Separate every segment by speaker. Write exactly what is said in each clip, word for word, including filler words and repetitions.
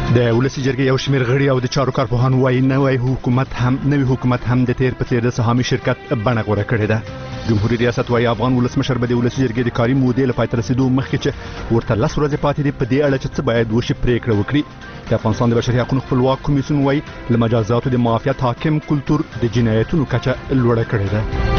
Speaker 1: د ولسي جرګې یو شمېر غړي او د چارو کارپوهان وایي نوی حکومت هم نوی حکومت هم د تیر په څېر د سهامي شرکت بڼه غوره کړې ده. جمهوري ریاست وایي افغان ولسمشر به د ولسي جرګې د کاري مودې له پای ته رسېدو مخکې چې ورته لس ورځې پاتې دي په دې اړه چې څه باید وشي پرېکړه وکړي. د افغانستان د بشري حقوقو خپلواک کمیسیون وایي له مجازاتو د معافیت حاکم کلتور د جنایتونو کچه لوړه کړې ده.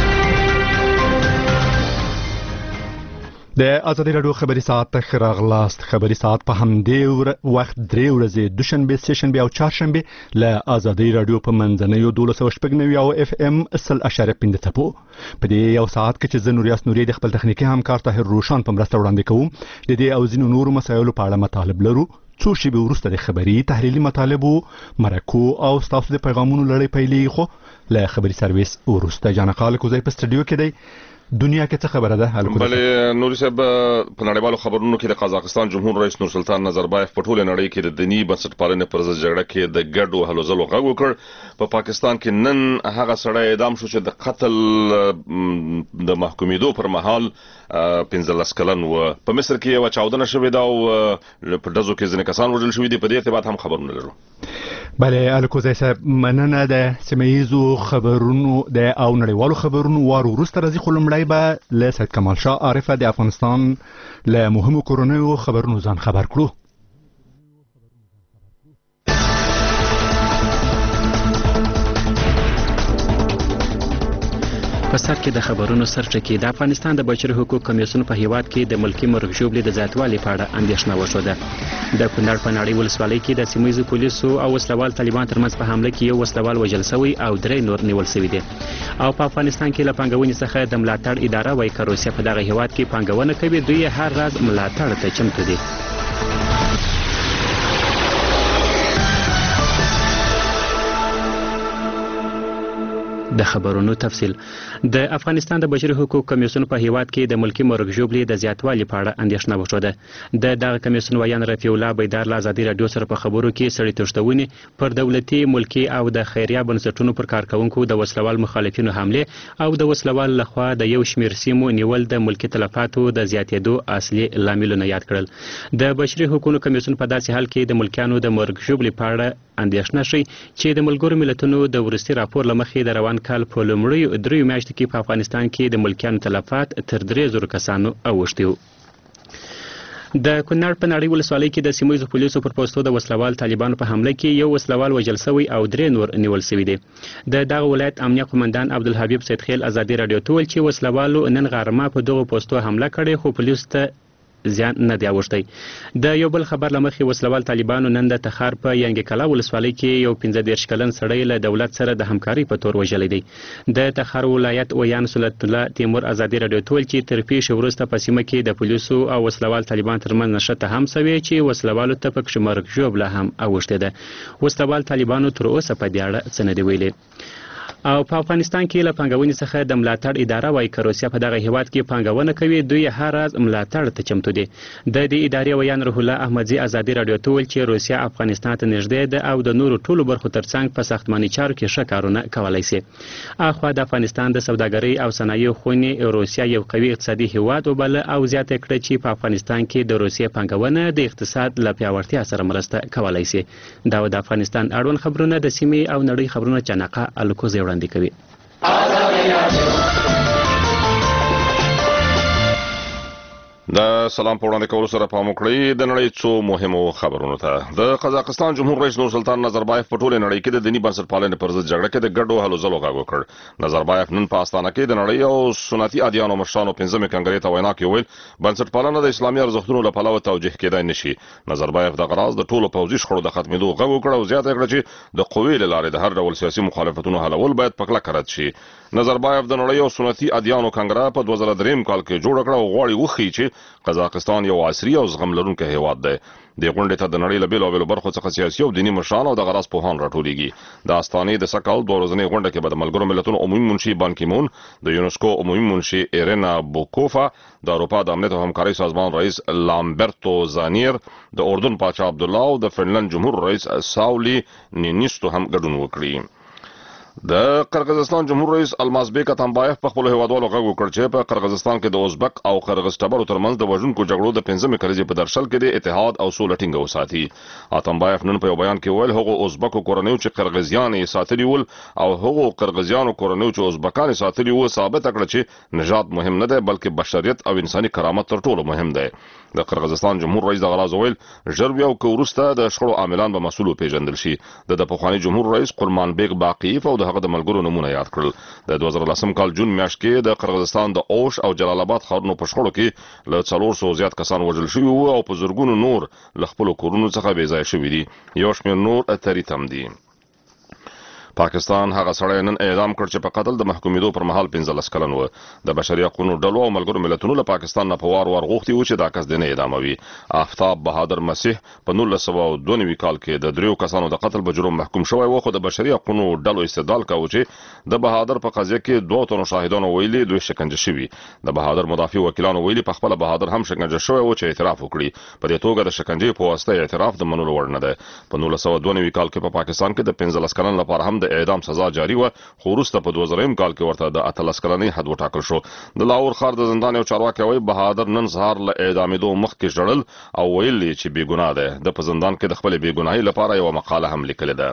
Speaker 1: د ازادي راډیو خبري ساعت ته راغلاست. خبري ساعت په همدې وخت درې ورځې دوشنبه سهشنبه او چهارشنبه له ازادي راډیو په منځنیو دولس او شپږ نوي او اف ام سل اشاره پنځه څپو په دې یو ساعت کې چې زه نوریاس نوري د خپل تخنیکی همکار طاهر روشان په مرسته وړاندې کوم د دې او ځینو نورو مسایلو په اړه مطالب لرو. څو شیبې وروسته د خبري تحلیلي مطالبو مرکو او ستاسو د پیغامونو لړۍ پیلېږي. خو له خبري سرویس وروسته جانقال کوزای په سټډیو کې دی. دنیا کې څه خبره ده؟
Speaker 2: بلې نوري صاحب په نړیوالو خبرونو کې د قزاقستان جمهور رئیس نورسلطان نظربایف په ټوله نړۍ کې د دینی بنسټپالنې پر ضد جګړه کې د ګډو هلو ځلو غږ وکړ. په پاکستان کې نن هغه سړی اعدام شو چې د قتل د محکومېدو پر مهال پنځلس کلن و. په مصر کې یو چاودنه شوې ده او په دزو کې ځینې کسان وژل شوي دي. په دې ارتباط هم خبرونه لرو.
Speaker 1: بله الکوزای صاحب مننه د سیمه‌ییزو خبرونو د او نړیوالو خبرونو وار وروسته راځي. خو لومړی به له سید کمال شاه عارفه د افغانستان له مهمو کورنیو خبرونو ځان خبر کړو.
Speaker 3: په سر کې د خبرونو سرچکې د افغانستان د بشري حقوقو کمیسیون په هیواد کې د ملکی مرغ ژوبلې د زیاتوالي په اړه اندېښنه وښوده. د کونړ په ناړۍ ولسوالۍ کې د سیمه‌ییزو پولیسو او وسلوال طالبان ترمنځ په حمله کې یو وسلوال وژل شوی او درې نور نیول شوي دي. او په افغانستان کې له پانګونې څخه د ملاتړ اداره وایي که روسیه په دغه هیواد کې پانګونه کوي دوی هر راز ملاتړ ته چمتو دي. د خبرونو تفصیل. د افغانستان د بشري حقوقو کمیسیون په هیواد کې د ملکی مرغ ژوبلې د زیاتوالي په اړه اندېښنه وښوده. د دغه کمیسیون ویان رفیع الله بیدار له ازادي راډیو سره په خبرو کې سړي تښتونې پر دولتي ملکی او د خیریه بنسټونو پر کارکونکو د وسلوال مخالفینو حمله او د وسلوال لخوا د یو شمېر سیمو نیول د ملکی تلفاتو د زیاتېدو اصلي لاملونه یاد کړل. د بشري حقوقو کمیسیون په داسې حال کې د ملکیانو د مرغ ژوبلې په اړه اندېښنه شي چې د ملګرو ملتونو د وروستي راپور له مخې د روان کال په لومړیو دریو میاشتو کې په افغانستان کې د ملکیانو تلفات تر درې زرو کسانو اوښتي وو. د کونړ په ناړۍ ولسوالۍ کې د سیمه‌ییزو پولیسو پر پوستو د وسلوال طالبانو په حمله کې یو وسلوال وژل شوی او درې نور نیول شوي دي. د دغه ولایت امنیه قومندان عبدالحبیب سیدخیل ازادي راډیو ته وویل چې وسلوالو نن غرمه په دغو پوستو حمله کړې خو پولیسو ته زیان نه دی اوښتی. د یو بل خبر له مخې وسلوال طالبانو نن د تخار په ینګي کلا ولسوالۍ کې یو پنځه دېرش کلن سړی له دولت سره د همکارۍ په تور وژلی دی. د تخار ولایت ویان سلط الله تیمور ازادي راډیو ته ویل چې تر پیښې وروسته په سیمه کې د پولیسو او وسلوال طالبان ترمنځ نښته هم شوې چې وسلوالو ته پکښې مرګ ژوبله هم اوښتې ده. وسلوال طالبانو تر اوسه په دې اړه څه نه دي ویلي. او په افغانستان کې له پانګونې څخه د ملاتړ اداره وایي که روسیه په دغه هیواد کې پانګونه کوي دوی هر راز ملاتړ ته چمتو دي. د دې ادارې ویان روح الله احمدزي ازادي راډیو ته ویل چې روسیه افغانستان ته نږدې ده او د نورو ټولو برخو ترڅنګ په ساختماني چارو کې ښه کارونه کولی شي. اخوا د افغانستان د سوداګرۍ او صنایعو خونې روسیه یو قوي اقتصادي هیواد وبله او زیاته کړه چې په افغانستان کې د روسیې پانګونه د اقتصاد له پیاوړتیا سره مرسته کولی شي. دا د افغانستان اړوند خبرونه د سیمې او نړۍ خبرونه چناقه الکوزي وړاندې کوي.
Speaker 2: د سلام په وړاندې کولو سره پام وکړئ د نړۍ څو مهمو خبرونو ته. د قزاقستان جمهور رئیس نورسلطان نظربایف په ټوله نړۍ کې د دینی بنسټپالنې پر ضد جګړه کې د ګډو هلو ځلو غږ وکړ. نظربایف نن په استانه کې د نړۍ او سنتي ادیانو مشرانو پنځمې کنګرې ته وینا کې ویل بنسټپالنه د اسلامي ارزښتونو له پلوه توجیه کېدای نشي. نظربایف د غراض د ټولو پوځي شخړو د ختمېدو غږ وکړ او زیاته کړه چې د قوې له لارې د هر ډول سیاسي مخالفتونو حلول باید په کلکه رد شي. نظربایف د نړۍ او سنتي ادیانو کنګره په دوه زره درې کال کې جوړ کړه او غواړي وښیي چې قزاقستان یو عصري او زغم لرونکی هیواد دی. د غونډې ته د نړۍ له بېلابېلو برخو څخه سیاسي او دیني مشران او د غراض پوهان راټولېږي. د استانې د سکال دوه ورځنۍ غونډه کې به د ملګرو ملتونو عمومي منشي بان کی مون، د یونسکو عمومي منشي ایرینا بوکوفا، د اروپا د امنیت او همکارۍ سازمان رئیس لامبرتو زانیر، د اردن پاچا عبدالله او د فنلند جمهور رئیس ساولی نینیستو هم ګډون وکړي. د قرغیزستان جمهور رئیس المازبیک اتمبایف په خپل هیوادوالو غږ وکړ چې په قرغیزستان کې د ازبک او قرغیز ټبرو ترمنځ د وژونکو جګړو د پنځمې کلیزې په درشل کې د اتحاد او سوله ټینګه وساتي. اتمبایف نن په یو بیان کې ویل هغه ازبکو کورنیو چې قرغیزیان یې ساتلي ول او هغه قرغیزیانو کورنیو چې ازبکان یې ساتلي وو ثابت کړ چې نجات مهم نه دی بلکې بشریت او انساني کرامت تر ټولو مهم دی. د قرغیزستان جمهور رئیس د غراز ویل ژر بیا وروسته د شخړو عاملان به مسؤل پیژندل شي. د پخوانی جمهور رئیس قرمانبیک باقیف او د هغه د ملګرو نمونه یاد کړل. د دوه زره لسم کال جون میاشت کې د قرغیزستان د اوش او جلال آباد ښارونو په شخړو کې له څلور سوه زیات کسان وژل شوي وو او په زرګونو نور له خپلو کورونو څخه بې ځایه شوي دي. یو شمېر نور تریت هم دي. پاکستان هغه سړی نن اعدام کړ چې په قتل د محکومېدو پر مهال پنځلس کلن و. د بشري حقوقو ډلو او ملګرو ملتونو له پاکستان نه په وار وار غوښتي وو چې دا کس د نه اعداموي. آفتاب بهادر مسیح په نولس سوه او دوه نوي کال کې د دریو کسانو د قتل په جرم محکوم شوی و خو د بشري حقوقو ډلو استدلال کاوه چې د بهادر په قضیه کې دوه تنو شاهدانو ویلي دوی شکنجه شوي. د بهادر مدافع وکیلانو ویلي په خپل بهادر هم شکنجه شوی و چې اعتراف وکړي. په دې توګه د شکنجې په واسطه اعتراف د منلو وړ نه ده. په نولس سوه او دوه نوي کال کې په پاکستان کې د پنځلس کلن لپاره هم د اعدام سزا جاری و خو وروسته په دوه زره کال کې ورته د اتلس کلنۍ حد وټاکل شو. د لاهور ښار د زندان یو چارواکی وایي بهادر نن سهار له اعدامېدو مخکې ژړل او ویل چې بې ګناه دی. د په زندان کې د خپلې بې ګناهۍ لپاره یوه مقاله هم لیکلې ده.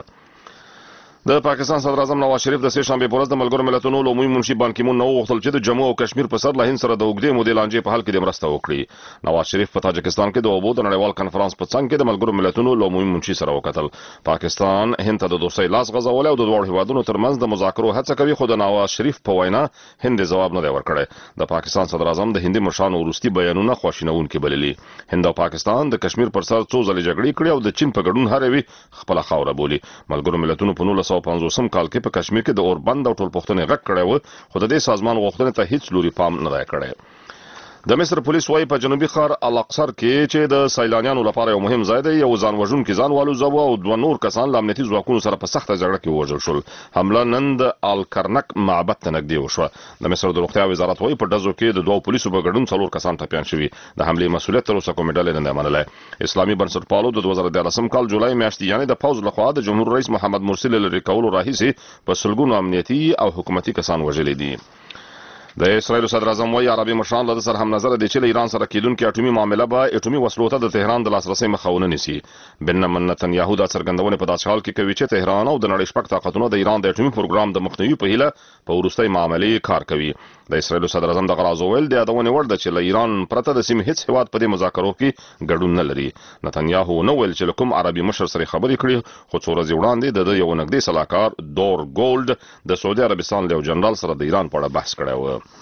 Speaker 2: د پاکستان صدر اعظم نواز شریف د سه شنبې په ورځ د ملګرو ملتونو لومړي منشي بان کی مون نه وغوښتل چې د جمهور او کشمیر په سر له هند سره د اوږدې مودې لانجې په حل کې د مرسته وکړي. نواز شریف په تاجکستان کې د اوبو د نړیوال کنفرانس په څنګ کې د ملګرو ملتونو لومړي منشي سره وکتل. پاکستان هند ته د دوستۍ لاس غځولی او د دواړو هیوادونو ترمنځ د مذاکرو هڅه کوي خو د نواز شریف په وینا هند ځواب نه دی ورکړی. د پاکستان صدر اعظم د هندي مشرانو وروستي بیانونه خواشینونکي بللي. هند او پاکستان د کشمیر پر سر څو ځلې جګړې کړې او د چین په ګډون هر یوې خپله خاوره بولي. ملګرو ملتونو په نولس سوه پنځوسم کال کې په کشمیر کې د اوربند او ټولپوښتنې غږ کړی و خو د دې سازمان غوښتنې ته هیڅ لوري پام نه دی کړی. د مصر پولیس وايي په جنوبي ښار الاقصر کې چې د سیلانیانو لپاره یو مهم ځای دی یو ځان وژونکي ځان والوځاوه او دوه نور کسان له امنیتي ځواکونو سره په سخته جګړه کې ووژل شول. حمله نن د الکرنک معبد ته نږدې وشوه. د مصر د روغتیا وزارت وايي په ډزو کې د دوو پولیسو په ګډون څلور کسان ټپیان شوي. د حملې مسؤلیت تر اوسه کومې ډلې نه دی منلی. اسلامي بنسټپالو د دوه زره دیارلسم کال جولای میاشتې یعنې د پوځ لخوا د جمهور رئیس محمد مرسي له لرې کولو راهیسې په سلګونو امنیتي او حکومتي کسان وژلي دي. د اسرایلو صدر اعظم وايي عربي مشران له سره هم نظر دي چې له ایران سره کېدونکې اټومي معامله به اټومي وسلو ته د تهران د لاسرسي مخه ونه نیسي. بنیامین نتنیاهو دا څرګندونې په داسې حال کې کوي چې تهران او د نړۍ شپږ طاقتونه د ایران د اټومي پروګرام د مخنیوي په هیله په وروستۍ معاملې کار کوي. د اسرایلو صدر اعظم دغه راز وویل د یادونې وړ ده چې له ایران پرته د سیمې هیڅ هیواد په دې مذاکرو کې ګډون نه لري. نتنیاهو نه ویل چې له کوم عربي مشر سره خبرې کړي خو څو ورځې وړاندې د یو نږدې سلاکار دور ګولډ د سعودي عربستان له یو جنرال سره د ایران په اړه بحث کړی و.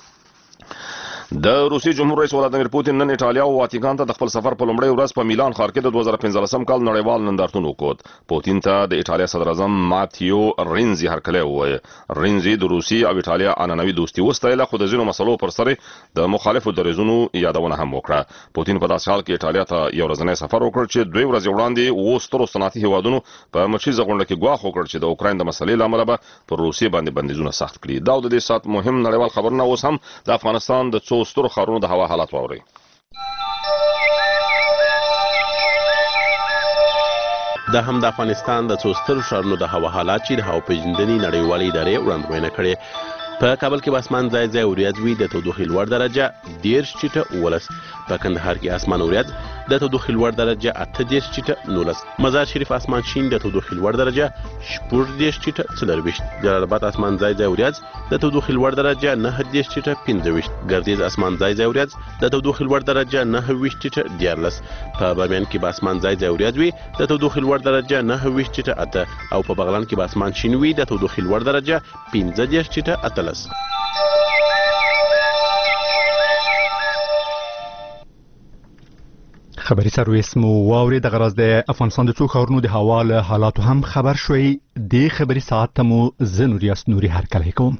Speaker 2: د روسي جمهور رئیس ولادیمیر پوتین نن ایټالیا او واتیکان ته د خپل سفر په لومړۍ ورځ په میلان ښار کې د دوه زره پنځلسم کال نړیوال نندارتون وکوت. پوتین ته د ایټالیا صدر اعظم ماتیو رینزي هرکلی ووایه. رینزي د روسي او ایټالیا عنعنوي دوستي وستایله خو د ځینو مسلو پر سر د مخالفو دریځونو یادونه هم وکړه. پوتین په داسې حال کې ایټالیا ته یو ورځنی سفر وکړ چې دوی ورځې وړاندې اووه سترو صنعتي هیوادونو په مچیزه غونډه کې ګواښ وکړ چې د اوکراین د مسلې له امله به پر روسیې باندې بندیزونه سخت کړي. دا د دې ساعت مهم نړیوال خبرونه اوس هم د افغانستان د څو سترو ښارونو د هوا حالات واورئ.
Speaker 4: دا هم د افغانستان د څو سترو ښارونو د هوا حالات چې د هوا پیژندنې نړیوالې ادارې وړاندوینه کړې. په کابل کې به اسمان ځای ځای وریځ وي د تودوخې لوړ درجه دېرش چیټه اوولس. په کندهار کې اسمان وریځ د تودوخې لوړ درجه اته دېرش چیټه نولس. مزار شریف اسمان شین د تودوخې لوړ درجه شپږ دېرش چیټه څلرویشت. جلال آباد اسمان ځای ځای وریځ د تودوخې لوړ درجه نهه دېرش چیټه پنځه ویشت. ګردیز اسمان ځای ځای وریځ د تودوخې لوړ درجه نهه ویشت چیټه دیارلس. په بامیان کې به اسمان ځای ځای وریځ وي د تودوخې لوړ درجه نهه ویشت چیټه اته او په بغلان کې به اسمان شین وي د تودوخې لوړ درجه پنځه دېرش چیټه اتلس.
Speaker 1: خبري سرویس مو واوري د غرض د افغانستان د څو ښارونو د هوا له حالاتو هم خبر شوي. د خبري ساعت ته مو زه نوریاس نوري هرکلی کوم.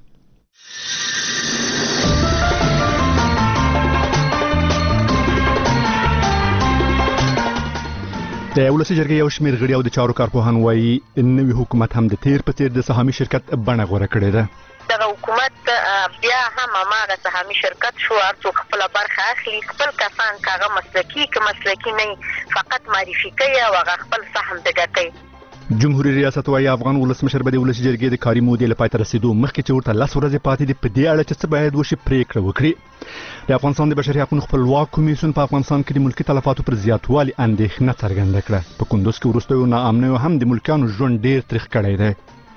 Speaker 1: د ولسي جرګې یو شمېر غړي او د چارو کارپوهان وایي نوي حکومت هم د تیر په تیر د سهامي شرکت بڼه غوره کړې ده.
Speaker 5: دغه حکومت بیا هم هماغه سهامي شرکت شو، هر څوک خپله برخه اخلي، خپل کسان که هغه مسلکي که مسلکي نه فقط معرفي کوي او هغه خپل سهم ته ګټي.
Speaker 1: جمهوریت ریاست وايي افغان ولسمشر به د ولسي جرګې د کاري مودې له پای ته رسیدو مخکې چې ورته لس ورځې پاتې دي په دې اړه چې څه باید وشي پریکړه وکړي. د افغانستان د بشري حقوقو خپلواک کمیسیون په افغانستان کې د ملکي تلفاتو پر زیاتوالي اندېښنه څرګنده کړه. په کندوز کې وروستیو ناامنیو هم د ملکیانو ژوند ډېر تریخ کړی دی.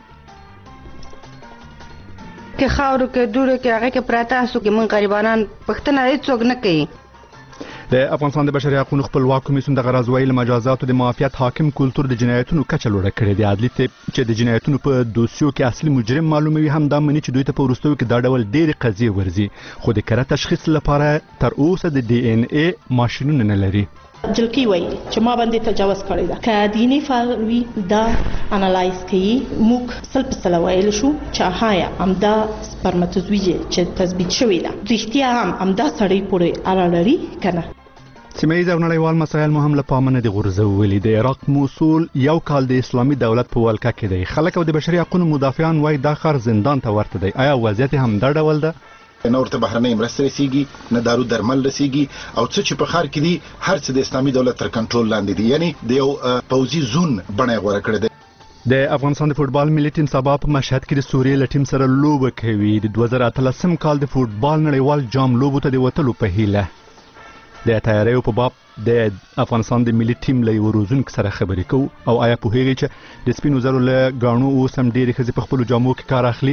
Speaker 6: که خاورو کې دوړو کې هغه کې پراته اسو کې مونږ غریبانان پښتنه هیڅوک نه کوي.
Speaker 1: د افغانستان د بشري حقوقو خپلواک کمیسیون د غرض ویل مجازاتو د معافیت حاکم کلتور د جنایتونو کچه لوړه کړې ده. عدلي چې د جنایتونو په دوسیو کې اصلي مجرم معلوموي هم دا مني چې دوی ته په وروستیو کې دا ډول ډېرې قضیې ورځي خو د کره تشخیص لپاره تر اوسه د ډي ان اي ماشینونه نه لري.
Speaker 7: جلکی وای چې ما باندې تجاوز کړی دا که دیني فالوي دا انالایز کوي موږ سل په سل وایل شو چې هایا امدا سپرماتوزویج چې تثبیت شوی دا رښتیا هم امدا سړی پورې اړه لري کنه.
Speaker 1: سیمه ییز او نړیوال مسایل مهم له پامه نه دي غورځولي. د عراق موصول یو کال د اسلامي دولت په ولکه کې دی. خلک او د بشري حقوقو مدافعان وایي دا ښار زندان ته ورته دی. آیا وضعیت هم دا ډول ده؟
Speaker 8: نه ورته بهرنۍ مرسته رسیږي نه دارو درمل رسیږي او څه چې په ښار کې دي هر څه د اسلامي دولت تر کنټرول لاندې دي. یعنی د یو پوځي زون بڼه غوړه کړې ده.
Speaker 1: د افغانستان د فوټبال ملي ټیم سبا په مشهد کې د سوریې له ټیم سره لوبه کوي. د دوه زره اتلسم کال د فوټبال نړیوال جام لوبو ته د وتلو په هیله. د تیاریو په باب د افغانستان د ملي ټیم له یو روزونکي سره خبرې کوو. او آیا پوهیږئ چې د سپینو زرو له ګاڼو اوس هم ډېرې ښځې په خپلو جامو کې کار اخلي؟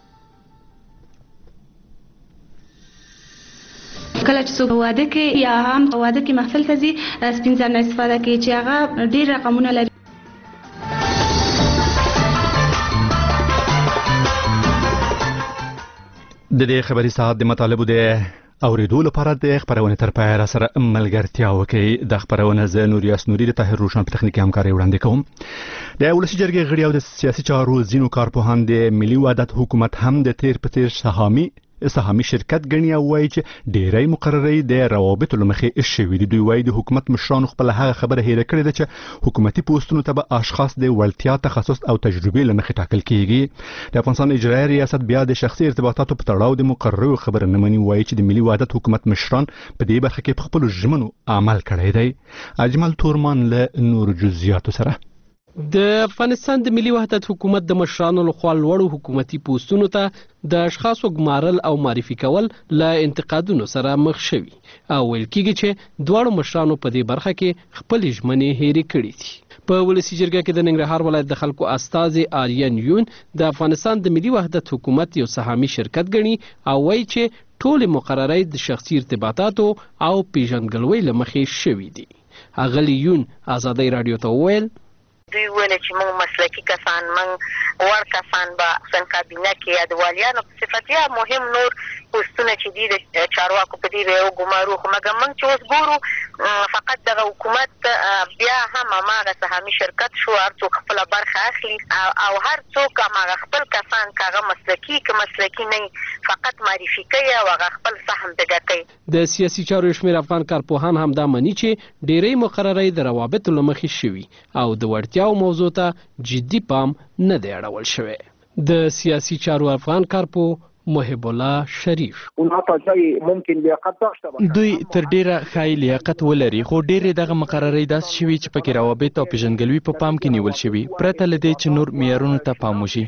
Speaker 9: کله چې څوک واده کې یا هم واده کې محفل ته ځي سپین زر نه استفاده کوي چې هغه ډېر رقمونه لري.
Speaker 1: د دې خبري ساعت د مطالبو د اوریدو لپاره د خبرونه تر پای را سره ملګرتیا وکړي. د خبرونه ز نوریاس نوري د طاهر روشن په تخنیکي همکاري وړاندې کوم. د ولسي جرګې غړي او د سیاسي چارو ځینو کارپوهان د ملي وحدت حکومت هم د تیر په تیر سهامي سهامي شرکت ګڼي او وایي چې ډېری مقرري د روابطو له مخې شوي دي. دوی وایي د حکومت مشرانو خپل هغه خبره هېره کړې ده چې حکومتي پوستونو ته به اشخاص د وړتیا تخصص او تجربې له مخې ټاکل کیږي. د افغانستان اجرایي ریاست بیا د شخصي ارتباطاتو په تړاو د مقررو خبره نه مني. وایي چې د ملي وحدت حکومت مشران په دې برخه کې په خپلو ژمنو عمل کړی دی. اجمل تورمان له نور جزئیاتو سره.
Speaker 10: د افغانستان د ملي وحدت حکومت د مشرانو لخوا لوړو حکومتي پوستونو ته د اشخاصو ګمارل او معرفي کول له انتقادونو سره مخ شوي او ویل کېږي چې دواړو مشرانو په دې برخه کې خپلې ژمنې هېرې کړې دي. په ولسي جرګه کې د ننګرهار ولایت د خلکو استازي آریان یون د افغانستان د ملي وحدت حکومت یو سهامي شرکت ګڼي او وایي چې ټولې مقررې د شخصي ارتباطاتو او پیژندګلوۍ له مخې شوي دي. اغلی یون آزادۍ رادیو ته وویل
Speaker 5: دوی ویل چې موږ مسلکي کسان موږ وړ کسان به سن کابینه کې یا د والیانو په صفت یا مهم نور پوستونه چې دي د چارواکو په دې به وګمارو. خو مګر موږ چې اوس ګورو فقط دغه حکومت بیا هم هماغه سهامي شرکت شو. هر څوک خپله برخه اخلي او هر څوک هماغه خپل کسان که هغه مسلکي که مسلکي نه فقط معرفي کوي او هغه خپل سهم دګه کوي.
Speaker 10: د سیاسي چارو شمېر افغان کارپوهان هم دا مني چې ډېری مقررې د روابطو له مخې شوي او د وړتیا او موضوع ته جدي پام نه دی اړول شوی. د سیاسي چارو افغان کارپو محب الله شریف
Speaker 11: دوی تر ډیره ښایي لیاقت ولري خو ډیرې دغه مقررې داسې شوي چې پکې روابط او پیژندګلوي په پام کې نیول شوي پرته له دې چې نور معیارونو ته پام وشي.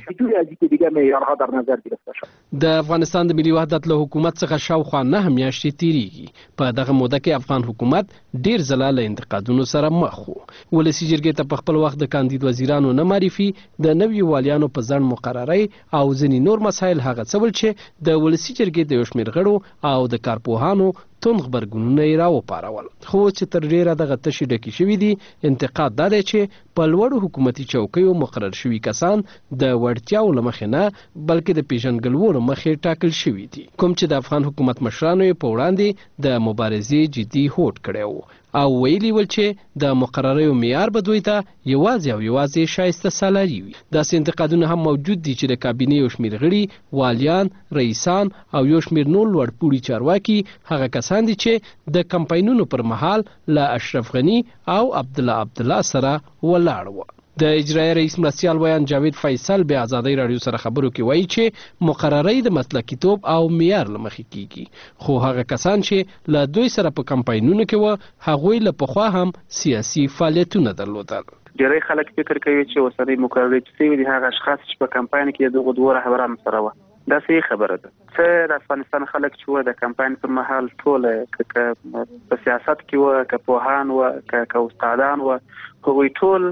Speaker 10: د افغانستان د ملي وحدت له حکومت څخه شاوخوا نهه میاشتې تیریږي. په دغه موده کې افغان حکومت ډیر ځله له انتقادونو سره مخ و. ولسي جرګې ته په خپل وخت د کاندید وزیرانو نه معرفي د نویو والیانو په ځنډ مقررې او ځینې نور مسایل هغه څه ول چې د ولسي جرګې د یو شمېر غړو او د کارپوهانو توند غبرګونونه یې راوپارول. خو چې تر ډیره دغه تشې ډکې شوي دي انتقاد دا دی چې په لوړو حکومتي چوکیو مقرر شوي کسان د وړتیاو له مخې نه بلکې د پیژندګلوو له مخې ټاکل شوي دي کوم چې د افغان حکومت مشرانو یې په وړاندې د مبارزې جدي هوډ کړی و او ویلي ول چې د مقرریو معیار به دوی ته یوازې او یوازې شایسته سالاري وي. داسې انتقادونه هم موجود دي چې د کابینې یو شمېر غړي والیان رئیسان او یو شمېر نور لوړپوړي چارواکي هغه کسان دي چې د کمپاینونو پر مهال له اشرف غني او عبدالله عبدالله سره ولاړ و. د اجرایي رئیس مرستیال ویان جاوید فیصل بیا ازادۍ راډیو سره خبرو کې وایي چې مقررۍ د مسلکیتوب او معیار له مخې کیږي، خو هغه کسان چې له دوی سره په کمپاینونو کې وو هغوی له پخوا هم سیاسي فعالیتونه درلودل.
Speaker 12: ډېری خلک فکر کوي چې اوسنۍ مقررې چې شوي دي هغه اشخاص چې په کمپاین کې دغه دوه رهبران سره وو، دا صحیح خبره ده. څه د افغانستان خلک چې وو د کمپاین پر مهال ټول که په سیاست کې وو، که پوهان وو، که استادان وو، هغوی ټول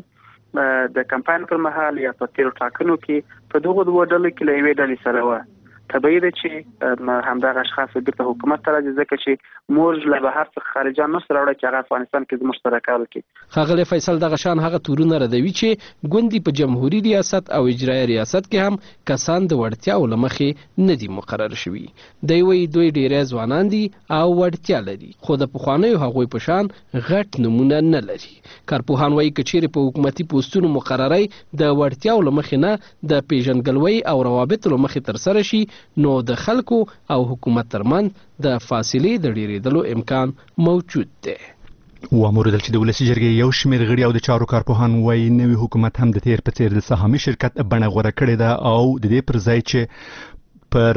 Speaker 12: د کمپاین پر مهال یا په تیرو ټاکنو کې په دغه دوه ډلو کې له یوې ډلې سره وو. طبیعي ده چې همدغه اشخاص بیرته حکومت ته راځي، ځکه چې موږ له بهر څخه خارجان نشو راوړی چې هغه افغانستان کې زموږ سره کار وکړي.
Speaker 10: ښاغلی فیصل دغه شان هغه تورونه ردوي چې ګوندي په جمهوري ریاست او اجرایي ریاست کې هم کسان د وړتیاو له مخې نه دي مقرر شوي. دی وایي دوی ډېری ځوانان دي او وړتیا لري، خو د پخوانیو هغوی په شان غټ نمونه نه لري. کارپوهان وایي که چیرې په حکومتي پوستونو مقررۍ د وړتیاو له مخې نه د پیژندګلوۍ او روابطو له مخې ترسره شي، نو د خلکو او حکومت ترمنځ د فاصلې د ډیریدلو امکان موجود دی.
Speaker 1: واوریدل چې د ولسي جرګې یو شمېر غړي او د چارو کارپوهان وایي نوی حکومت هم د تیر په څیر د سهامي شرکت بڼه غوره کړې ده او د دې پر ځای چې پر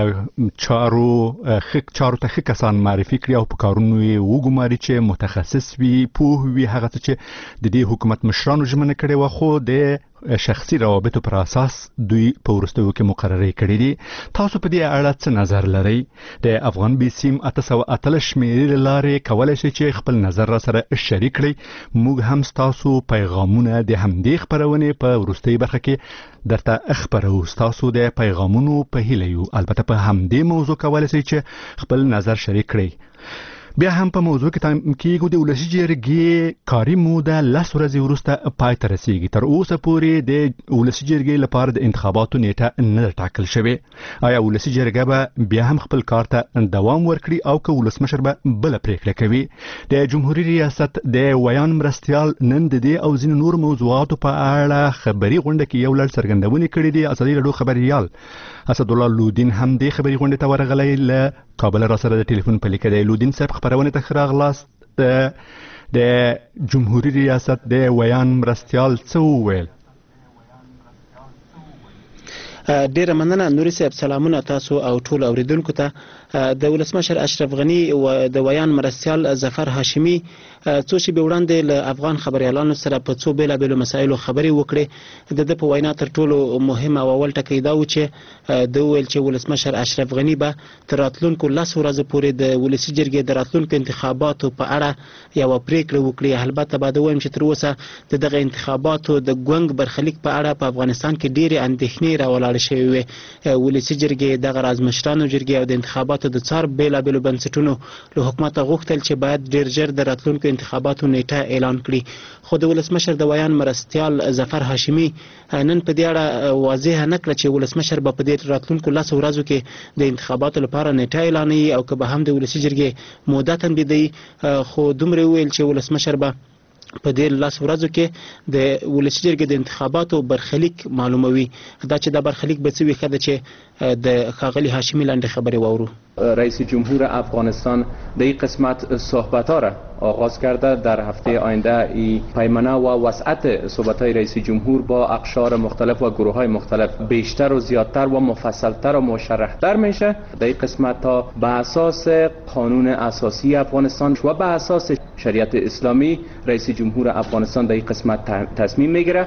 Speaker 1: چارو خک چارو ته کسان معرفي کړي او په کارونو یې وګماري چې متخصص وي، پوه وي، هغه څه چې د دې حکومت مشرانو ژمنه کړې وه، خو د شخصي روابطو پر اساس دوی په وروستیو کې مقررې کړې دي. تاسو په دې اړه څه نظر لرئ؟ د افغان بي سیم اته سوه اتلس شمېرې له لارې کولی شئ چې خپل نظر را سره شریک کړئ. موږ هم ستاسو پیغامونه د همدې خپرونې په وروستۍ برخه کې درته خپرو. ستاسو د پیغامونو په هیله یو، البته په همدې موضوع کولی شئ چې خپل نظر شریک کړئ. بیا هم په موضوع کې تم کېږو د ولسي جرګې کاري موده لس ورځې وروسته پای ته رسیږي. تر اوسه پورې د ولسي جرګې لپاره د انتخاباتو نیټه نه ده ټاکل شوې. آیا ولسي جرګه به بیا هم خپل کار ته دوام ورکړي او که ولسمشر به بله پرېکړه کوي؟ د جمهوري ریاست د ویان مرستیال نن د دې او ځینو نورو موضوعاتو په اړه خبري غونډه کې یو لړ څرګندونې کړې دي. ازادي راډیو خبریال اسدالله لودین هم د خبري غونډې ته ورغلی. له کابل را سره د ټلیفون په لیکه دی. لودین صاحب خبرونه ته راغلاست. د جمهوري ریاست د ویان مرستیال څه وویل؟
Speaker 13: ډیره مننه نوري صاحب. سلامونه تاسو او ټول اوریدونکو ته. د ولسمشر اشرف غنی او د ویان مرستیال ظفر هاشمي څو شېبې وړاندې له افغان خبريالانو سره په څو بیلابېلو مسایلو خبرې وکړې. د د په وینا تر ټولو مهمه او اول ټکی دا و چې د ویل چې ولسمشر اشرف غنی به تر راتلونکو لس ورځې پورې د ولسي جرګې د راتلونکو انتخاباتو په اړه یوه پریکړه وکړي. البته به دا وایم چې تر اوسه د دغه انتخاباتو د ګونګ برخلیک په اړه په افغانستان کې ډېرې اندېښنې راولاړې شوې وې. ولسي جرګې دغه رازمشرانو جرګې او د انتخاباتو د څار بیلابېلو بنسټونو له حکومته غوښتل چې باید ډېر ژر د راتلونکو انتخاباتو نیټه اعلان کړي، خو د ولسمشر د ویان مرستیال ظفر هاشمي نن په دې اړه واضح نه کړه چې ولسمشر به په دې راتلونکو لسو ورځو کې د انتخاباتو لپاره نیټه اعلانوي او که به هم د ولسي جرګې موده تنبیدوي. خو دومره وویل چې ولسمشر به په دې لس ورځو کې د ولسي جرګې د انتخاباتو برخلیک معلوموي. دا چې دا برخلیک به څه وي ښه ده چې د ښاغلي هاشمي لنډې خبرې واورو.
Speaker 14: رئیس جمهور افغانستان در این قسمت صحبت ها را آغاز کرده. در هفته آینده ای پیمانه و وسعت صحبت های رئیس جمهور با اقشار مختلف و گروه های مختلف بیشتر و زیادتر و مفصلتر و مشرحتر میشه. در این قسمت ها به اساس قانون اساسی افغانستان و به اساس شریعت اسلامی رئیس جمهور افغانستان در این قسمت تصمیم میگیره.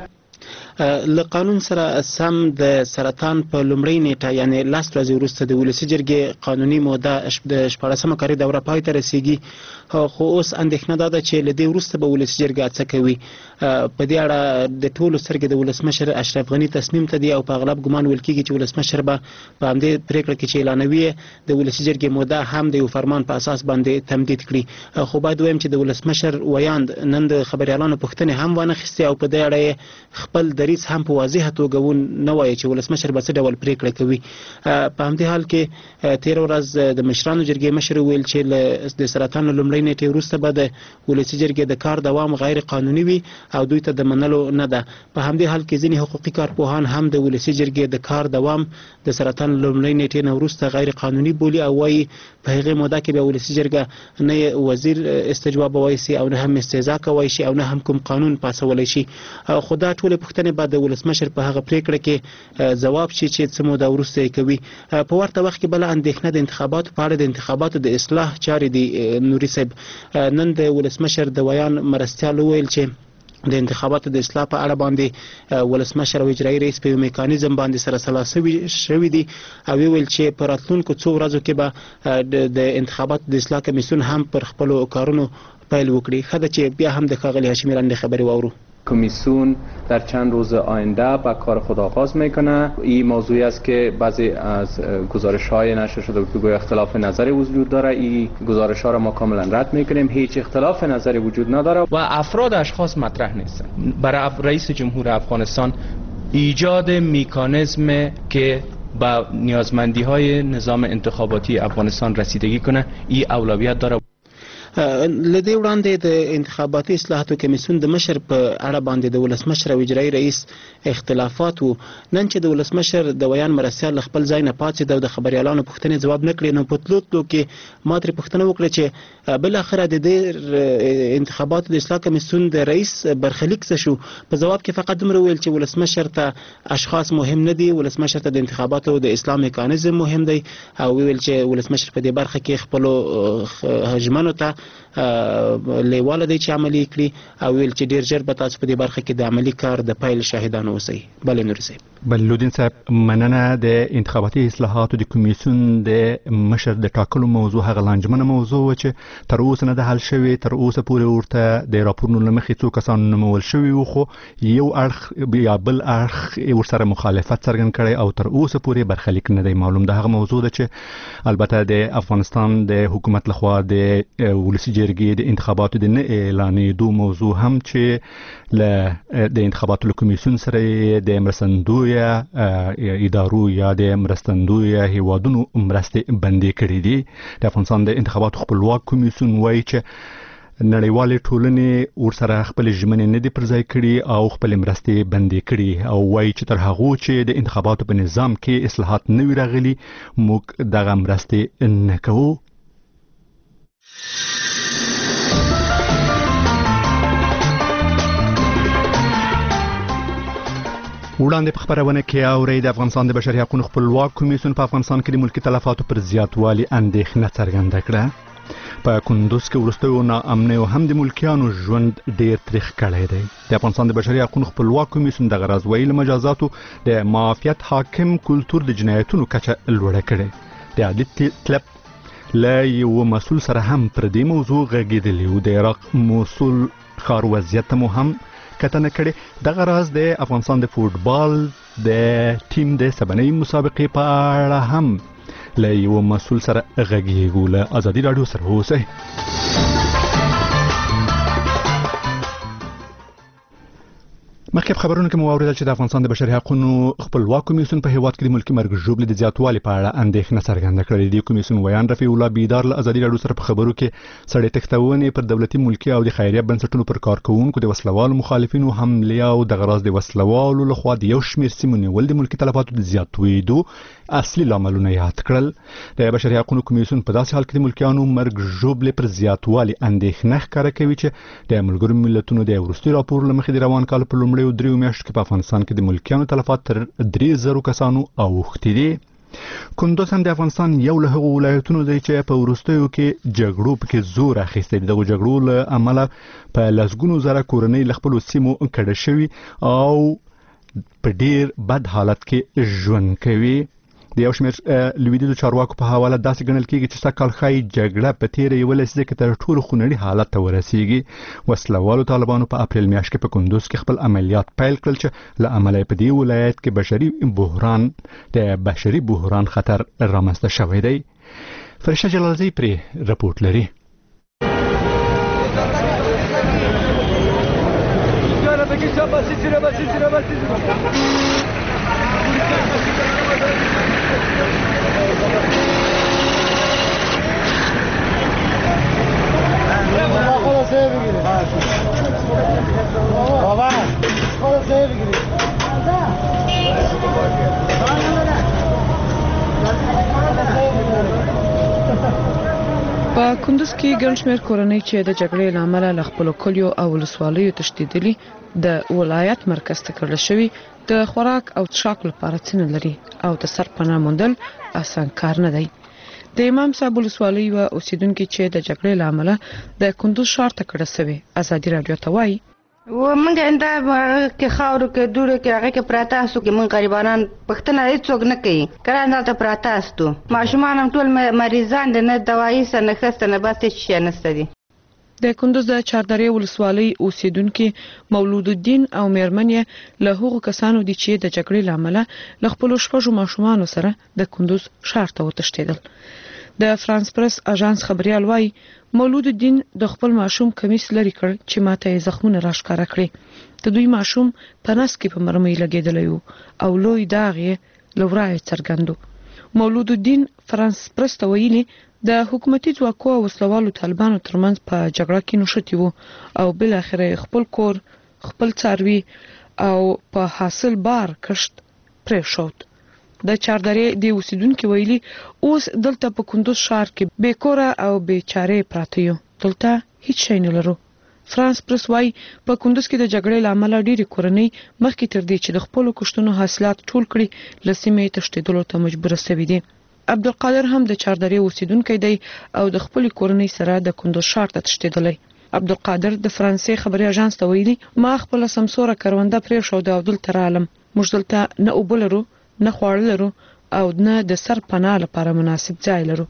Speaker 13: له قانون سره سم د سرطان په لومړۍ نیټه یعنی لس ورځې وروسته د ولسي جرګې قانوني موده د شپاړسمه کاري دوره پای ته رسیږي. خو اوس اندېښنه دا ده چې له دې وروسته به ولسي جرګه څه کوي. په دې اړه د ټولو سترګې د ولسمشر اشرف غني تصمیم ته دي او په اغلب ګمان ویل کېږي چې ولسمشر به په همدې پرېکړه کې چې اعلانوي د ولسي جرګې موده هم د یو فرمان په اساس باندې تمدید کړي. خو باید وایم چې د ولسمشر ویاند نن د خبریالانو پوښتنې هم وانخیستې او په دې اړه خپل دریځ هم په واضحه توګه نه وایي چې ولسمشر به څه ډول پریکړه کوي. په همدې حال کې تیر ورځ د مشرانو جرګې مشر ویل چې د سرطان لومړۍ نیټې وروسته به د ولسي جرګې د کار دوام غیر قانوني وي او دوی ته د منلو نه ده. په همدې حال کې ځینې حقوقي کارپوهان هم د ولسي جرګې د کار دوام د سرطان لومړۍ نیټې نه وروسته غیر قانوني بولي او وایي په هغې موده کې به ولسي جرګه نه وزیر استجوابولی شي او نه هم استهزا کولی شي او نه هم کوم قانون پاسولی شي. خو دا ټولې پوښتنې به د ولسمشر په هغه پریکړه کې ځواب شي چې څه موده وروسته یې کوي. په ورته وخت کې بله اندېښنه د انتخاباتو په اړه د انتخاباتو د اصلاح چارې دي. نوري صاحب نن د ولسمشر د ویان مرستیال وویل چې د انتخاباتو د اصلاح په اړه باندې ولسمشر او اجرایي رئیس په یو میکانیزم باندې سره سلا شوي دي او ویل چې په راتلونکو څو ورځو کې به د انتخاباتو د اصلاح کمیسیون هم پر خپلو کارونو پیل وکړي. ښه ده چې بیا هم د ښاغلي هاشمي لاندې خبرې واورو.
Speaker 14: کمیسیون در چند روز آینده با کار خود آغاز میکنه. این موضوعی است که بعضی از گزارش های نشر شده که گویا اختلاف نظری وجود داره. این گزارش ها را ما کاملا رد میکنیم. هیچ اختلاف نظری وجود نداره
Speaker 11: و افراد اشخاص مطرح نیستن. برای رئیس جمهور افغانستان ایجاد میکانیزم که با نیازمندی های نظام انتخاباتی افغانستان رسیدگی کنه این اولویت داره.
Speaker 13: لدې وړاندې د انتخاباتي اصلاحاتو کمیسیون د مشر په اړه باندې د ولسمشر او اجرایي رئیس اختلافات وو. نن چې د ولسمشر د ویان مرستیال خپل ځای نه پاڅېد او د خبریالانو پوښتنې ځواب نه کړې، نو په تلو تلو کې ما ترې پوښتنه وکړه چې بالاخره د دې انتخاباتو د اصلاح کمیسیون د رئیس برخلیک څه شو. په ځواب کې فقط دومره ویل چې ولسمشر ته اشخاص مهم نه دي، ولسمشر ته د انتخاباتو د اصلاح میکانیزم مهم دی او ویل چې ولسمشر په دې برخه کې خپلو ژمنو ته لیواله دی چې عملي کړي او ویل چې ډیر ژر به تاسو په دې برخه کې د عملي کار د پیل شاهدان اوسئ. بله نوري صاحب.
Speaker 1: بلودین صاحب، مننه. د انتخاباتي اصلاحاتو د کمیسیون د مشر د ټاکلو موضوع هغه لانجمنه موضوع و چې تر اوسه نه ده حل شوې. تر اوسه پورې ورته د راپورونو له مخې څو کسان نومول شوي وو، خو یو اړخ یا بل اړخ ورسره مخالفت څرګند کړی او تر اوسه پورې برخلیک نه دی معلوم. د هغه موضوع ده چې البته د افغانستان د حکومت لخوا د ولسي جرګې د انتخاباتو د نه اعلانېدو موضوع هم چې له د انتخاباتو له کمیسیون سره د مرستندویه ادارو یا د مرستندویه هیوادونو مرستې بندې کړې دي. د افغانستان د انتخاباتو خپلواک کمیسیون وایي چې نړیوالې ټولنې ورسره خپل ژمنې نه دي پر ځای کړي او خپل مرستې بندې کړي او وایي چې تر هغو چې د انتخاباتو په نظام کې اصلاحات نه وي راغلي موږ دغه مرستې نه کوو. وړاندې په خبرونه کې اوري د افغانستان د بشري حقوقو خپلواک کمیسیون په افغانستان کې د ملکی تلفاتو پر زیاتوالي اندېښنه څرګنده کړه. په کندوز کې وروستیو ناامنۍ او هم د ملکیانو ژوند ډیر تریخ کړی دی. د افغانستان د بشري حقوقو خپلواک کمیسیون د غرض ویل مجازاتو د معافیت حاکم کلتور د جنایتونو کچه لوړه کړې. د عادي طلب له یو مسول سره هم پر دې موضوع غږېدلی و. د عراق موصل ښار وضعیت مو هم کتنه کړې. دغه راز د افغانستان د فوټبال د ټیم د سبنۍ مسابقې په اړه هم له یو مسول سره غږېږو. له ازادي راډیو سره اوسئ. مخکې خبرونه کې مو واورېدل چې د افغانستان د بشري حقوقو خپلواک کمیسیون په هیواد کې د ملکی مرګ ژوبلې د زیاتوالي په اړه اندېښنه څرګنده کړې. د کمیسیون ویان رفیع الله بیدار له ازادي راډیو سره په خبرو کې سړې تښتونې پر دولتي ملکی او د خیریه بنسټونو پر کارکوونکو د وسلوالو مخالفینو حملې او د غراض د وسلوالو لخوا د یو شمېر سیمو نیول د ملکی تلفاتو د زیاتوېدو اصلي لاملونه یاد کړل. د بشري حقوقو کمیسیون په داسې حال کې د ملکیانو مرګ ژوبلې پر زیاتوالي اندېښنه ښکاره کوي چې د ملګرو ملتونو د وروستي راپور له مخې د روان کال په لومړیو دریو میاشتو کې په افغانستان کې د ملکیانو تلفات تر درې زرو کسانو اوښتي دي. کندوز هم د افغانستان یو له هغو ولایتونو دی چې په وروستیو کې جګړو پکې زور اخیستی دی. دغو جګړو له امله په لسګونو زره کورنۍ له خپلو سیمو کډه شوي او په ډیر بد حالت کې ژوند کوي. د یو شمېر لویدیځو چارواکو په حواله داسې ګڼل کېږي چې سږ کال ښایي جګړه په تېره یوه لسیزه کې تر ټولو خونړي حالت ته ورسیږي. وسلوالو طالبانو په اپریل میاشت کې په کندوز کې خپل عملیات پیل کړل چې له امله یې په دې ولایت کې بشري بحران د بشري بحران خطر رامنځته شوی دی. فرشته جلالزی پرې رپورټ لري.
Speaker 15: په کندوز کې ګڼ شمېر کورنۍ چې د جګړې له امله له خپلو کلیو او ولسوالیو تښتېدلي د ولایت مرکز ته کړل شوي د خوراک او څښاک لپاره څه نه لري او د سرپناه موندل اسان کار نه دی. د امام صاحب ولسوالۍ یوه اوسیدونکې چې د جګړې له امله د کندوز ښار ته کډه سوې ازادي راډیو ته وایي
Speaker 6: ومنګ انده کې خاورو کې دوړو کې هغه کې پراته اسو کې من غریبانان پښتنه هیڅوک نه کوي کله نه ته پراته استو ماشومان هم ټول مریضان د نه دوايي سره نه خسته نه بس هیڅ نشته دي.
Speaker 15: د کندوز د چاردرې ولسوالۍ اوسیدونکو مولود الدین او میرمنې له هغو کسانو دي چې د جګړې له امله له خپلو شپږو ماشومانو سره د کندوز ښار ته وتښتېدل. د فرانس پرس اژانس خبريال وایي مولود الدین د خپل ماشوم کمیس لري کړ چې ماته یې زخمونه راښکاره کړي. د دوی ماشوم په نس کې په مرمۍ لګېدلی و او لوی داغ یې له ورایه څرګند و. مولود الدین فرانس پرس ته ویلي د حکومتي ځواکو او وسلوالو طالبانو ترمنځ په جګړه کې نښتي وو او بل اخر خپل کور خپل څاروي او په حاصل بار کښت پرېښود. د چاردرې د اوسیدونکو ویلي اوس دلته په کندوز ښار کې بیکوره او بیچاره پراته یو دلته هیڅ شی نه لرو. فرانس پرس وایي په کندوز کې د جګړې له امله ډېرې کورنۍ مخکې تر دې چې د خپلو کښتونو حاصلات ټول کړي له سیمې تښتېدلو ته مجبوره سوي دي. عبدالقادر هم د چاردرې اوسیدونکی دی او د خپلې کورنۍ سره د کندوز ښار ته تښتېدلی. عبدالقادر د فرانسې خبري اژانس ته ویلي ما خپله سمسوره کرونده پرېښوده او دلته رالم. موږ دلته نه اوبه لرو نه خواړه لرو او نه د سر پناه لپاره مناسب ځای لرو.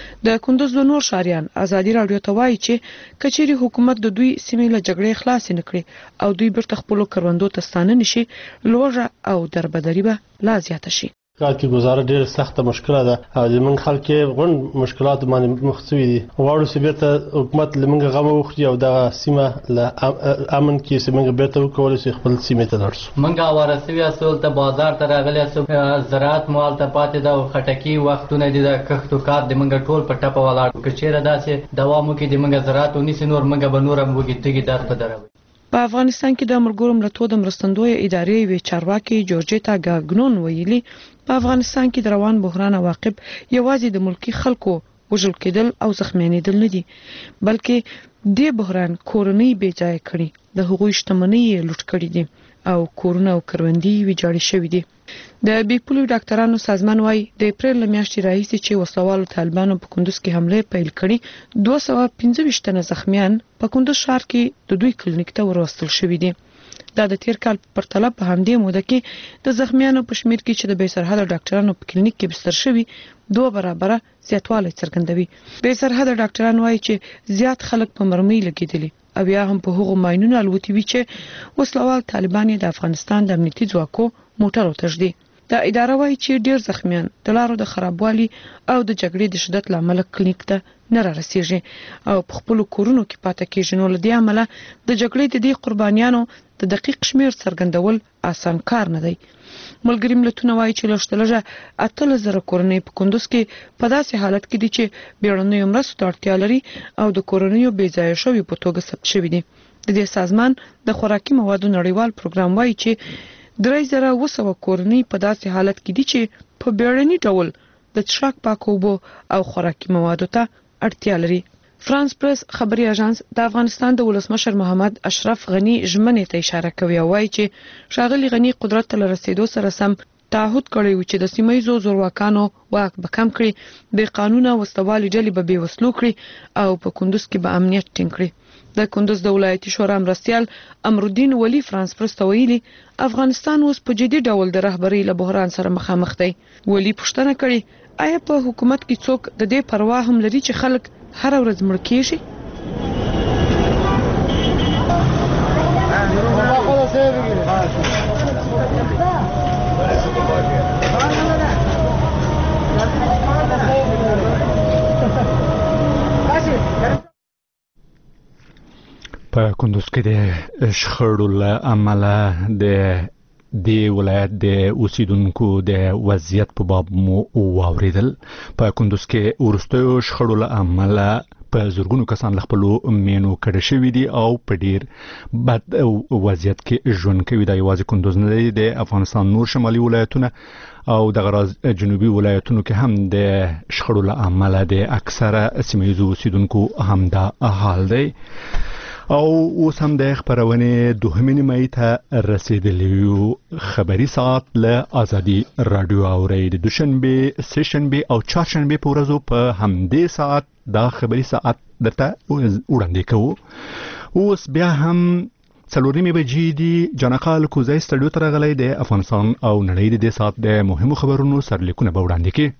Speaker 15: د کندوز د نور ښاریان ازادي راډیو ته وایي چې کچېرې حکومت د دوی سیمې له جګړې خلاصې نه کړي او دوی بیرته خپلو کروندو ته ستانه نشي لوږه او دربدري به لا زیاته شي.
Speaker 16: کال کې گزاره ډېر سخته مشکله ده او زمونږ خلک یې غونډ مشکلات باندې مخ شوي دي. غواړو چې بیرته حکومت له موږ غم وخوري او دغه سیمه له امن کې چې موږ بیرته وکولی شو خپل سیمې ته لاړ شو.
Speaker 17: موږ اواره سوي یاستو هلته بازار ته راغلي یاستو زراعت مو هلته پاتې ده او خټکي وختونه دي د کښت و کار د موږ ټول په ټپه ولاړ. که چېرې داسې دوام وکړي د موږ زراعت ونیسي نور موږ به نور هم وږي تږي در په دروي.
Speaker 15: په افغانستان کې د ملګرو ملتونو د مرستندوی ادارې وی چارواکي جورجیتا گاګنون ویلي په افغانستان کې د روان بحران عواقب یوازې د ملکی خلکو وژل کېدل او زخمیانېدل نه دي بلکې د بحران کورنۍ بې ځای کړي د هغوی شتمنۍ لوټ کړي دي او کورونه او کروندې ویجاړې شوې دي. د بیپولو ډاکټرانو سازمان وايي د اپریل میاشتې راهیسې چې وسلوالو طالبانو په کندوز کې حمله پیل کړي دوه سوه پنځه ویشت تنه زخمیان په کندوز ښار کې د دوی کلینیک ته وروستل شوي دي. دا د تیر کال په پرتله په همدې موده کې د زخمیانو په شمیر کې چې د بې سرحده ډاکټرانو په کلینیک کې بستر شوي دوه برابره زیاتوالی څرګندوي. بې سرحده ډاکټران وایي چې زیات خلک په مرمۍ لګېدلي او یا هم په هغو ماینونو الوتي وي چې وسلوال طالبان د افغانستان د امنیتي ځواکو موټرو ته ږدي. دا اداره وایي چې ډیر زخمیان د لارو د خرابوالي او د جګړې د شدت له امله کلینیک ته نه رارسیږي او په خپلو کورونو کې پاتې کېږي. نو له دې امله د جګړې د دې قربانیانو د دقیق شمیر څرګندول آسان کار نه دی. ملګري ملتونه وایي چې لږترلږه اتلس زره کورنۍ په کندوز کې په داسې حالت کې دي چې بیړنیو مرستو ته اړتیا لري او د کورنیو بې ځایه شویو په توګه ثبت شوي دي. د دې سازمان د خوراکي موادو نړیوال پروګرام وایي چې درې زره اوه سوه کورنۍ په داسې حالت کې دي چې په بیړني ډول د څښاک پاکو اوبو او خوراکي موادو ته اړتیا لري. فرانس پرس خبري اژانس د افغانستان د ولسمشر محمد اشرف غنی ژمنې ته اشاره کوي او وایي چې ښاغلي غنی قدرت ته رسیدو سره سم تعهد کړی و چې د سیمایي زورواکانو واک به کم کړي، بې قانونه وسلوالې ډلې به بې وسلو کړي او په کندوز کې به امنیت ټینګ کړي. د کندوز د ولایتي شورا مرستیال امرالدین ولی فرانس پرس ته ویلي افغانستان اوس په جدي ډول د رهبرۍ له بحران سره مخامخ دی. ولی پوښتنه کړې آیا په حکومت کې څوک د دې پروا هم لري چې خلک هر ورځ مړ کېږي؟
Speaker 1: په کندوز کې د شخړو له امله د د ولایت د اوسیدونکو د وضعیت په باب مو واوریدل. په کندوز کې ورستیو شخړو له امله په زرګونو کسان له خپلو مینو کډه شوي دي او په ډیر بد وضعیت کې ژوند کوي. دا یوازې کندوز نه دی، د افغانستان نور شمالي ولایتونه او د غراز جنوبي ولایتونو کې هم د شخړو له امله د اکثره سیمه ییزو اوسیدونکو هم دا حال دی. او اوس هم د خبرونې دوهمې نیمایي ته رسیدلی یو. خبري ساعت له ازادي رادیو اورئ. د دوشنبه، سهشنبه او چهارشنبه په ورځو په همدې ساعت دا خبري ساعت درته وړاندې کوو. اوس بیا هم څلور نیمې بجې دي. جانقال کوزی سټډیو ته راغلی د افغانستان او نړۍ د دې ساعت د مهمو خبرونو سرلیکونه به وړاندې کړي.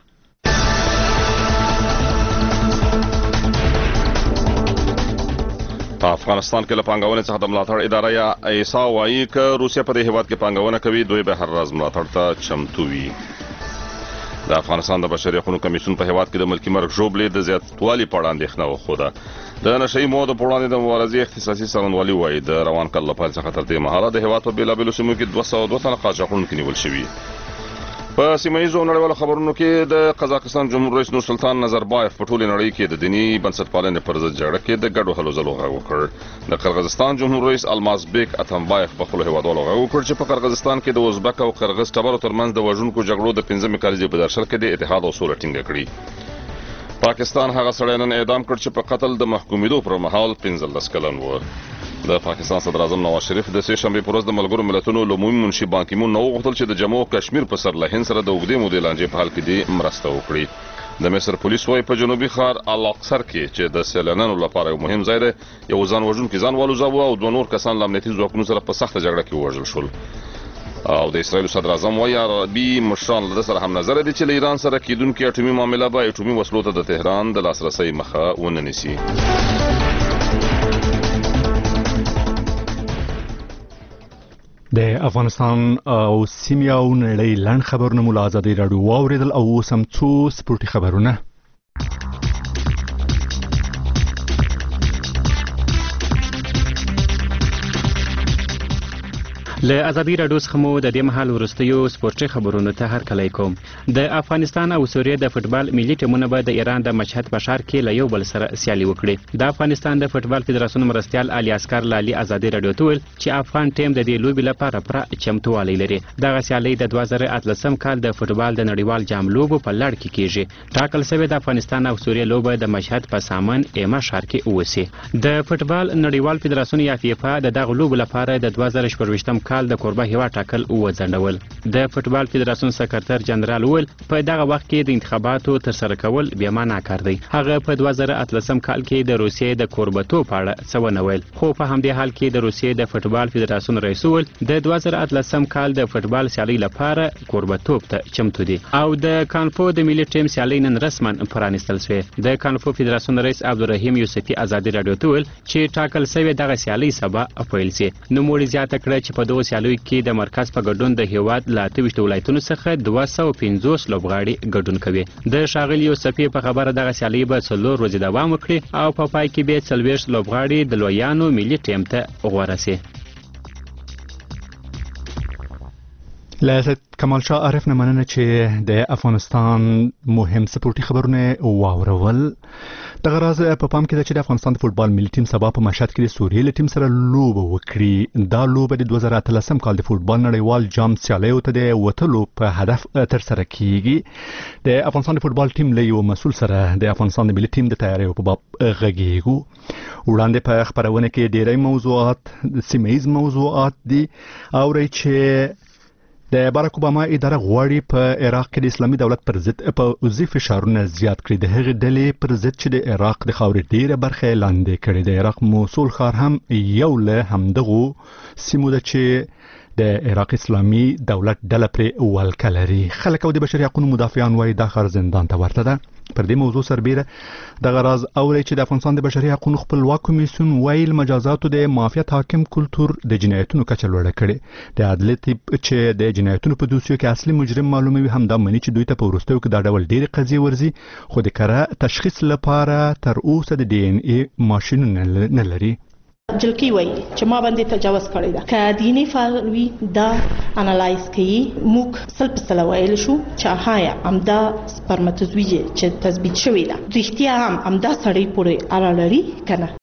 Speaker 2: په افغانستان کې له پانګونې څخه د ملاتړ اداره یا ایسا وایي چې روسیا په دې هیواد کې پانګونه کوي، دوی به هر راز ملاتړ ته چمتو وي. د افغانستان د بشري حقوقو کمیسیون په هیواد کې د ملکي مرګ ژوبلې د زیاتوالي په اړه اندېښنه وښوده. د نشهیي موادو په وړاندې د مبارزې اختصاصي څارنوالي وایي د روان کال له پیل څخه تر دې مهاله د هیواد په بېلابېلو سیمو کې دوه سوه دوه تنه قاچاقونکي نیول شوي. په سیمه ییزو نړیوالو خبرونو کې د قزاقستان جمهور رئیس نورسلطان نظربایف په ټولې نړۍ کې د دیني بنسټپالنې پر ضد جګړه کې د ګډو هلو ځلو غږ وکړ. د قرغیزستان جمهور رئیس المازبیک اتمبایف په خپلو هیوادوالو غږ وکړ چې په قرغیزستان کې د ازبک او قرغیز ټبرو ترمنځ د وژونکو جګړو د پنځمې کلیزې په درشل کې د اتحاد او سوله ټینګه کړي. پاکستان هغه سړی نن اعدام کړ چې په قتل د محکومېدو پر مهال پنځلس کلن و. د پاکستان صدر اعظم نواز شریف د سه شنبه پر ورځ د ملګرو ملتونو لومړي منشي بان کی مون نو غوښتل چې د جمهور کشمیر په سر له هند سره د اوږدې مودې لانجې په حل کې دې مرسته وکړي. د مصر پولیس وايي په جنوبي ښار الاقصر کې چې د سیلانیانو لپاره یو مهم ځای دی، یو ځان وژونکی ځان والوزاوه او دوه نور کسان له امنیتي ځواکونو سره په سخته جګړه کې ووژل شول. او د اسرایل صدر اعظم وايي عربي مشران له سره هم نظر دي چې له ایران سره کېدونکې اټومي معامله به اټومي وسلو ته د تهران د لاسرسي مخه ونه نیسي.
Speaker 1: د افغانستان او سیمه او نړۍ لاند خبرونه مو له ازادي رادیو واوریدل. او اوس هم څو سپورتي خبرونه.
Speaker 3: له ازادي رادیو څخه مو د دې مهال ورستیو سپورتي خبرونو ته هرکلی کوم. د افغانستان او سوریه د فوتبال ملي ټیمونه به د ایران د مشهد په ښار کې له یو بل سره سیالي وکړي. د افغانستان د فوتبال فدراسیون مرستیال علي اسکر لالي ازادي رادیو ته ویل چې افغان ټیم د دې لوبې لپاره پوره چمتووالی لري. دغه سیالي د دوه زره اتلسم کال د فوتبال د نړیوال جام لوبو په لړ کې کیږي. ټاکل شوی د افغانستان او سوریه لوبه د مشهد په سامان ایما ښار کې ووسی. د فوتبال نړیوال فدراسیون یا فیفا د دغه لوبو لپاره د دوه زره شپږویشتم کال د کوربه هیواد ټاکل وځنډول. د فوتبال فدراسیون سکرټر جنرال ویل په دغه وخت کې د انتخاباتو تر سره کول بې معنا کار دی. هغه په دوه زره اتلسم کال کې د روسیې د کوربتوب په اړه څه ونه ویل، خو په همدې حال کې د روسیې د فوتبال فدراسیون رئیس ویل د دوه زره اتلسم کال د فوتبال سیالي لپاره کوربتوب ته چمتو دي. او د کانفو د ملي ټیم سیالي نن رسما پرانیستل شوې. د کانفو فدراسیون رئیس عبدالرحیم یوسفي ازادي رادیو ته ویل چې ټاکل شوی دغه سیالي سبا پیل شي. نوموړي زیاته کړه چې په دغه سیالیو کې د مرکز په ګډون د هیواد له اته ویشت ولایتونو څخه دوه سوه پنځوس لوبغاړي ګډون کوي. د ښاغلي یوسفي په خبره دغه سیالي به څلور ورځې دوام وکړي او په پای کې به څلوېښت لوبغاړي د لویانو ملي ټیم ته غوره شي.
Speaker 1: له سید کمال شاه عارف نه مننه چې د افغانستان مهم سپورتي خبرونه واورول. دغه راز په پام کې ده چې د افغانستان د فوتبال ملي ټیم سبا په مشهد کې د سوریې له ټیم سره لوبه وکړي. دا لوبه د دوه زره اتلسم کال د فوتبال نړیوال جام سیالیو ته د وتلو په هدف تر سره کیږي. د افغانستان د فوتبال ټیم له یو مسول سره د افغانستان د ملي ټیم د تیاریو په باب غږیږو. وړاندې په خبرونه کې ډېری موضوعات سیمه ییز موضوعات دي. اورئ چې د باراک اوباما اداره غواړي په عراق کې د اسلامي دولت پر ضد په وظیفه فشارونه زیات کړي. د هغې ډلې پر ضد چې د عراق د خاورې ډیره برخه لاندې کړي. د عراق موصول ښار هم یو له همدغو سیمو ده چې د عراق اسلامي دولت ډله پرې ولکه لري. خلک او د بشري حقوقو مدافعان وایي دا ښار زندان ته ورته ده. پر دې موضوع سربیره دغه راز اوري چې د افغانستان د بشري حقوقو خپلواک کمیسیون ویل مجازاتو د مافیات حاکم کلتور د جنایتونو کچه لوړه کړې. د عدالت چې د جنایتونو په دوسیو کې اصلي مجرم معلوموي هم دا مني چې دوی ته په وروستیو کې دا ډول ډېرې قضیې ورځي، خو د کره تشخیص لپاره تر اوسه د ډي ان اي ماشینونه نه لري.
Speaker 7: جلکی وایي چې ما باندې تجاوز کړی ده که دیني فعل وي دا انالایز کوي موږ سل په سل ویلی شو چې هایا همدا سپرماتوزویج چې تثبیت شوی ده رښتیا هم همدا سړی پورې اړه لري که نه.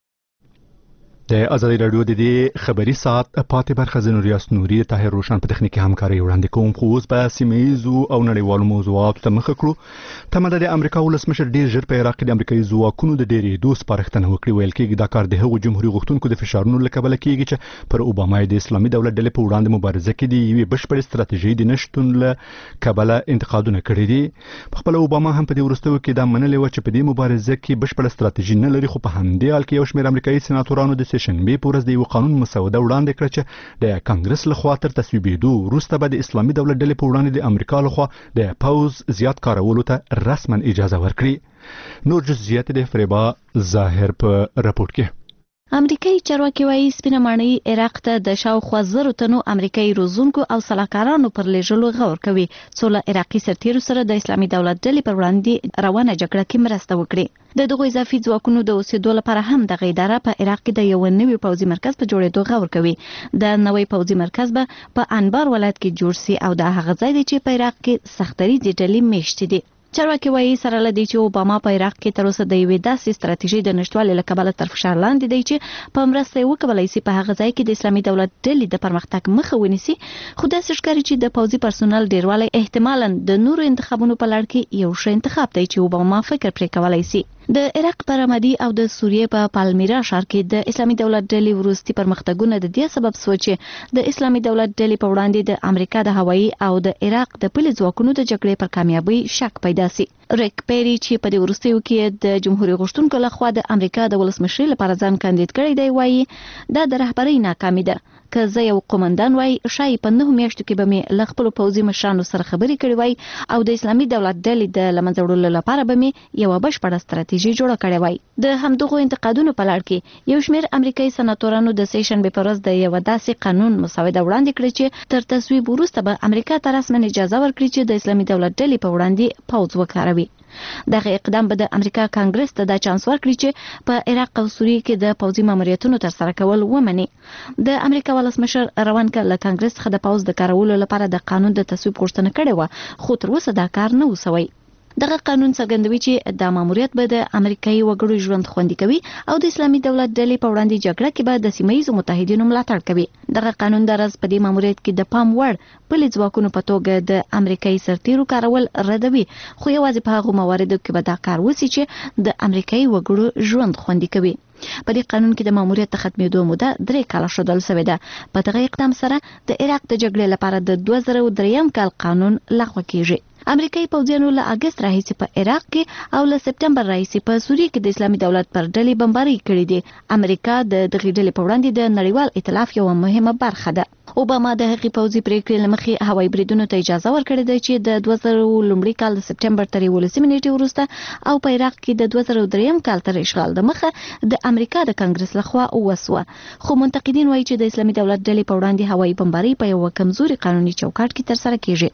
Speaker 1: د ازادي راډیو د دې خبري ساعت پاتې برخه زه نوریاس نوري طاهر روشن په تخنیکي همکاري وړاندې کوم خو اوس په سیمه ییزو او نړیوالو موضوعاتو ته مخه کړو. تمه ده د امریکا ولسمشر ډیر ژر په عراق کې د امریکایي ځواکونو د ډېرېدو سپارښتنه وکړي. ویل کېږي دا کار د هغو جمهوري غوښتونکو د فشارونو له کبله کېږي چې پر اوباما د اسلامي دولت ډلې په وړاندې مبارزه کې د یوې بشپړې ستراتیژۍ د نشتون له کبله انتقادونه کړي دي. په خپله اوباما هم په دې وروستیو کې دا منلې وه چې په دې مبارزه کې بشپړه ستراتیژي نه لري، خو په همدې حال کې یو شمېر امریکایي سناتورانو د سه شنبې په ورځ یو قانون مسوده وړاندې کړ چې د کانګرس لخوا تر تصویبېدو وروسته به د اسلامي دولت ډلې په وړاندې د امریکا لخوا د پوز زیات کارولو ته رسما اجازه ورکړي. نور جزئیات د فریبا ظاهر په راپورټ کې.
Speaker 18: امریکایي چارواکي وایي سپینه ماڼۍ عراق ته د شاوخوا زرو تنو امریکایي روزونکو او سلاکارانو پر لېږلو غور کوي څو له عراقي سرتیرو سره د اسلامي دولت ډلې پر وړاندې روانه جګړه کې مرسته وکړي. د دغو اضافي ځواکونو د اوسېدو لپاره هم دغه اداره په عراق کې د یو نوي پوځي مرکز په جوړېدو غور کوي. د نوي پوځي مرکز به په انبار ولایت کې جوړ شي او د هغه ځای دی چې په عراق کې سختري ډلې میشتې دي. چارواکي وایي سره له دې چې اوباما په عراق کې تر اوسه د یوې داسې ستراتیژۍ د نشتوالي له کبله تر فشار لاندې دی چې په مرسته یې وکولی شي په هغه ځای کې د اسلامي دولت ډلې د پرمختګ مخه ونیسي. خو داسې ښکاري چې د پوځي پرسونل ډیروالی احتمالا د نورو انتخابونو په لړ کې یو ښه انتخاب دی چې اوباما فکر پرې کولی شي. د عراق په رمادي او د سوریې په پالمیرا ښار کې د اسلامي دولت ډلې وروستي پرمختګونه د دې سبب شو چې د اسلامي دولت ډلې په وړاندې د امریکا د هوایي او د عراق د پلي ځواکونو د جګړې پر کامیابۍ شک پیدا شي. ریک پیری چې په دې وروستیو کې د جمهوریت غوښتونکو لخوا د امریکا د ولسمشرۍ لپاره ځان کاندید کړی دی وایي دا د رهبرۍ ناکامي ده. که زه یو قومندان وای شای په نهو میاشتو کې به مې له خپلو پوځي مشرانو سره خبرې کړې وای او د اسلامي دولت ډلې د له منځه وړلو لپاره به مې یوه بشپړه ستراتیژي جوړه کړې وای. د همدغو انتقادونو په لړ کې یو شمېر امریکایي سناتورانو د سه شنبې په ورځ د یوه داسې قانون مسوده وړاندې کړې چې تر تصویب وروسته به امریکا ته رسما اجازه ورکړي چې د اسلامي دولت ډلې په وړاندې پوځ وکاروي. دغه اقدام به د امریکا کانګرس ته دا چانس ورکړي چې په عراق او سوریې کې د پوځي ماموریتونو ترسره کول ومني. د امریکا ولسمشر روان کال له کانګرس څخه د پوځ د کارولو لپاره د قانون د تصویب غوښتنه کړې وه خو تر اوسه دا کار نه و سوی. دغه قانون څرګندوي چې د ماموریت به د امریکایي وګړو ژوند خوندي کوي او د اسلامي دولت ډلې په وړاندې جګړه کې به د سیمه ییزو متحدینو ملاتړ کوي. دغه قانون د راز په دې ماموریت کې د پام وړ پلي ځواکونو په توګه د امریکایي سرتیرو کارول ردوي خو یوازې په هغو مواردو کې به دا کار وشي چې د امریکایي وګړو ژوند خوندي کوي. په دې قانون کې د ماموریت د ختمېدو موده درې کاله ښودل شوې ده. په دغه اقدام سره د عراق د جګړې لپاره د دوه زره درېیم کال قانون لغوه کیږي. امریکایي پوځیانو له اګست راهیسې په عراق کې او له سپتمبر راهیسې په سوریې کې د اسلامي دولت پر ډلې بمبارۍ کړې دي. امریکا د دغې ډلې په وړاندې د نړیوال ائتلاف یوه مهمه برخه ده. اوباما د هغې پوځي پریکړې له مخې هوایي بریدونو ته اجازه ورکړې ده چې د دوه زره لومړي کال د سپتمبر تر یولسمې نیټې وروسته او په عراق کې د دوه زره درېیم کال تر اشغال د مخه د امریکا د کانګرس لخوا وسوه. خو منتقدین وایي چې د اسلامي دولت ډلې په وړاندې هوایي بمبارۍ په یوه کمزوري قانوني چوکاټ کې ترسره کیږي.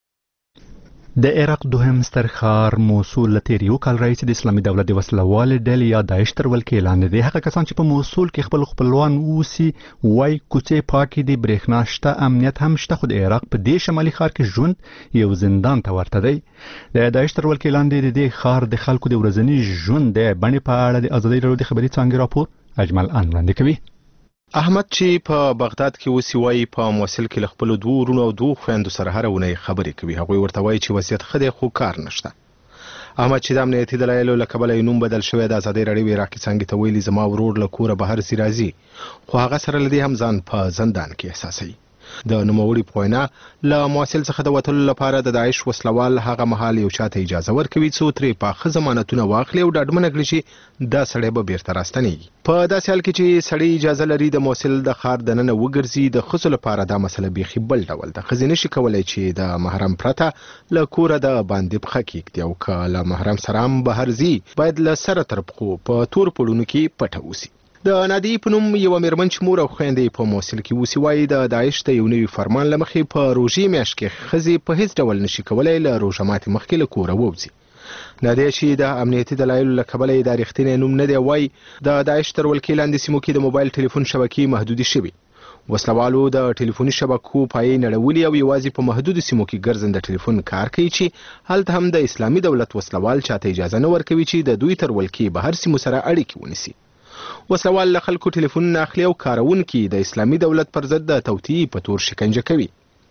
Speaker 1: د عراق دوهم ستر ښار موصول له تېر یو کال راهیسې د اسلامي دولت د وسلوالې ډلې یا داعش تر ولکې لاندې دی. هغه کسان چې په موصول کې خپل خپلوان اوسي وایي کوڅې پاکې دي، برېښنا شته، امنیت هم شته، خو د عراق په دې شمالي ښار کې ژوند یو زندان ته ورته دی. د داعش تر ولکې لاندې د دې ښار د خلکو د ورځني ژوند د بڼې په اړه د ازادي راډیو د خبري څانګې راپور اجمل ان وړاندې کوي.
Speaker 19: احمد چې په بغداد کې اوسي وایي په موصل کې له خپلو دوو وروڼو او دوو خویندو سره هره اونۍ خبرې کوي. هغوی ورته وایي چې وضعیت ښه دی خو کار نشته. احمد چې د امنیتي دلایلو له کبله یې نوم بدل شوی د ازادۍ راډیو عراقي څانګې ته ویلي زما ورور له کوره بهر ځي راځي خو هغه سره له دې هم ځان په زندان کې احساسوي. د نوموړي په وینا له موصل څخه د وتلو لپاره د داعش وسلوال هغه مهال یو چاته اجازه ورکوي څو ترې پاخه ضمانتونه واخلي او ډاډمنه کړي چې دا سړی به بیرته راستنیږي. په داسې حال کې چې سړی اجازه لري د موصل د ښار دننه وګرځي د ښځو لپاره دا مسله بیخي بل ډول ده. ښځې نشي کولی چې د محرم پرته له کوره د باندې پښه کیږدي او که له محرم سره هم بهر ځي باید له سره تر پښو په تور پوړونو کې پټه اوسي. د نادی په نوم یوه مېرمن چې مور او خویندې په موصل کې اوسي وایي د داعش د یو نوي فرمان له مخې په روژې میاشت کې ښځې په هیڅ ډول نشي کولی له روژه ماتې مخکې له کوره ووځي. نادیه چې د امنیتي دلایلو له کبله یې د رښتینی نوم نه دی وایي د داعش تر ولکې لاندې سیمو کې د موبایل ټلیفون شبکې محدودې شوي. وسلوالو د ټلیفوني شبکو پایې نړولي او یوازې په محدودو سیمو کې ګرځنده ټلیفون کار کوي چې هلته هم د اسلامي دولت وسلوال چاته اجازه نه ورکوي چې د دوی تر ولکې بهر سیمو سره اړیکې ونیسي. وسلوال له خلکو ټلیفونونه اخلي او کاروونکي د اسلامي دولت پر ضد د توطیې په تور شکنجه کوي.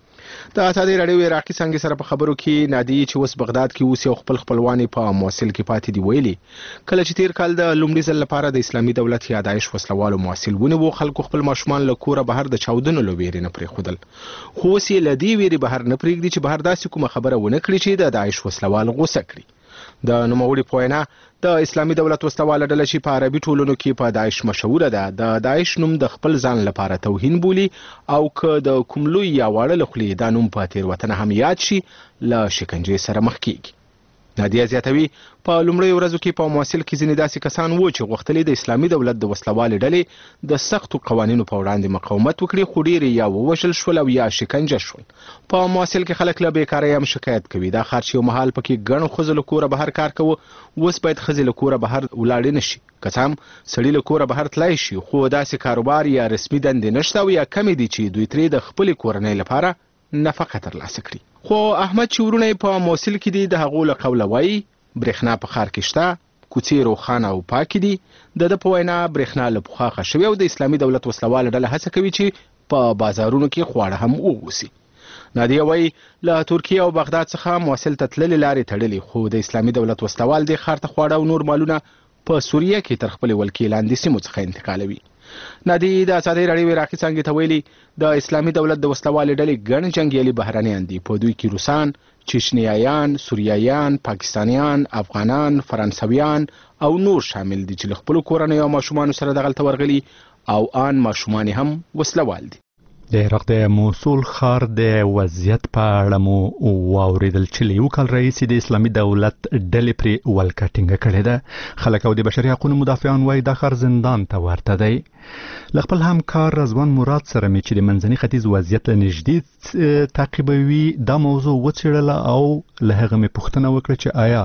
Speaker 19: د ازادي راډیو عراقي څنګه سره په خبرو کې نادي چې اوس بغداد کې اوس یو خپل خپلواني په موصل کې پاتې دی ویلي کله چې تیر کال د لومړي ځل لپاره د اسلامي دولت یا داعش وسلوالو موصل ونیو خلکو خپل ماشومان له کوره بهر د چاودنو لوبېري نه پرېښودل خو اوس یې له دې ویرې بهر نه پرېږدي چې بهر داسې کومه خبره ونه کړي چې د داعش وسلوال غوسه کړي. د نوموړي په وینا د اسلامي دولت وسلواله ډله چې په عربي ټولنو کې په داعش مشهوره ده د داعش نوم د خپل ځان لپاره توهین بولي او که د کوم لوی یا واړه له خولې دا نوم په تېروتنه هم یاد شي له شکنجې سره مخ کیږي. نادیه زیاتوي په لومړیو ورځو کې په موصل کې ځینې داسې کسان وو چې غوښتل د اسلامي دولت د وسلوالې ډلې د سختو قوانینو په وړاندې مقاومت وکړي خو ډېر یا ووژل شول او یا شکنجه شول. په موصل کې خلک له بیکارۍ هم شکایت کوي. دا ښار چې یو مهال پکې ګڼو ښځو له کوره بهر کار کوه اوس باید ښځې له کوره بهر ولاړې نه شي که څه هم سړي له کوره بهر تلای شي خو داسې کاروبار یا رسمي دندې نشته او یا کمې دي چې دوی ترې د خپلې کورنۍ لپاره نفقه ترلاسه کړي. خو احمد چې ورونه په موصل کې دي د هغو له قوله وایي برېښنا په ښار کې شته کوڅې روښانه او پاکې دي. د ده په وینا برېښنا له پخوا ښه شوې او د اسلامي دولت وسلواله ډله هڅه کوي چې په بازارونو کې خواړه هم ووسي. نادیه وایي له ترکیه او بغداد څخه موصل ته تللې لارې تړلې خو د اسلامي دولت وسلوال دې ښار ته خواړه او نور مالونه په سوریه کې تر خپلې ولکې لاندې سیمو څخه انتقالوي. نادي د ازادي راډیو عراقي څنګه ته ویلي د اسلامي دولت د وسلوالې ډلې ګڼ جنګیالي بهرانیان دي په دوی کې روسان، چچنیایان، سوریایان، پاکستانیان، افغانان، فرانسویان او نور شامل دي چې له خپلو کورنیو او ماشومانو سره دغلته ورغلي او آن ماشومان هم وسلوال دي.
Speaker 1: د عراق د موصل ښار د وضعیت په اړه مو واوریدل چې له یو کال راهیسې د اسلامي دولت ډلې پرې ولکه ټینګه کړې ده. خلک او د بشري حقوقو مدافعان وایي دا ښار زندان ته ورته دی. له خپل همکار رضوان مراد سره مې چې د منځني ختیځ وضعیت له نږدې تعقیبوي دا موضوع وڅېړله او له هغه مې پوښتنه وکړه چې آیا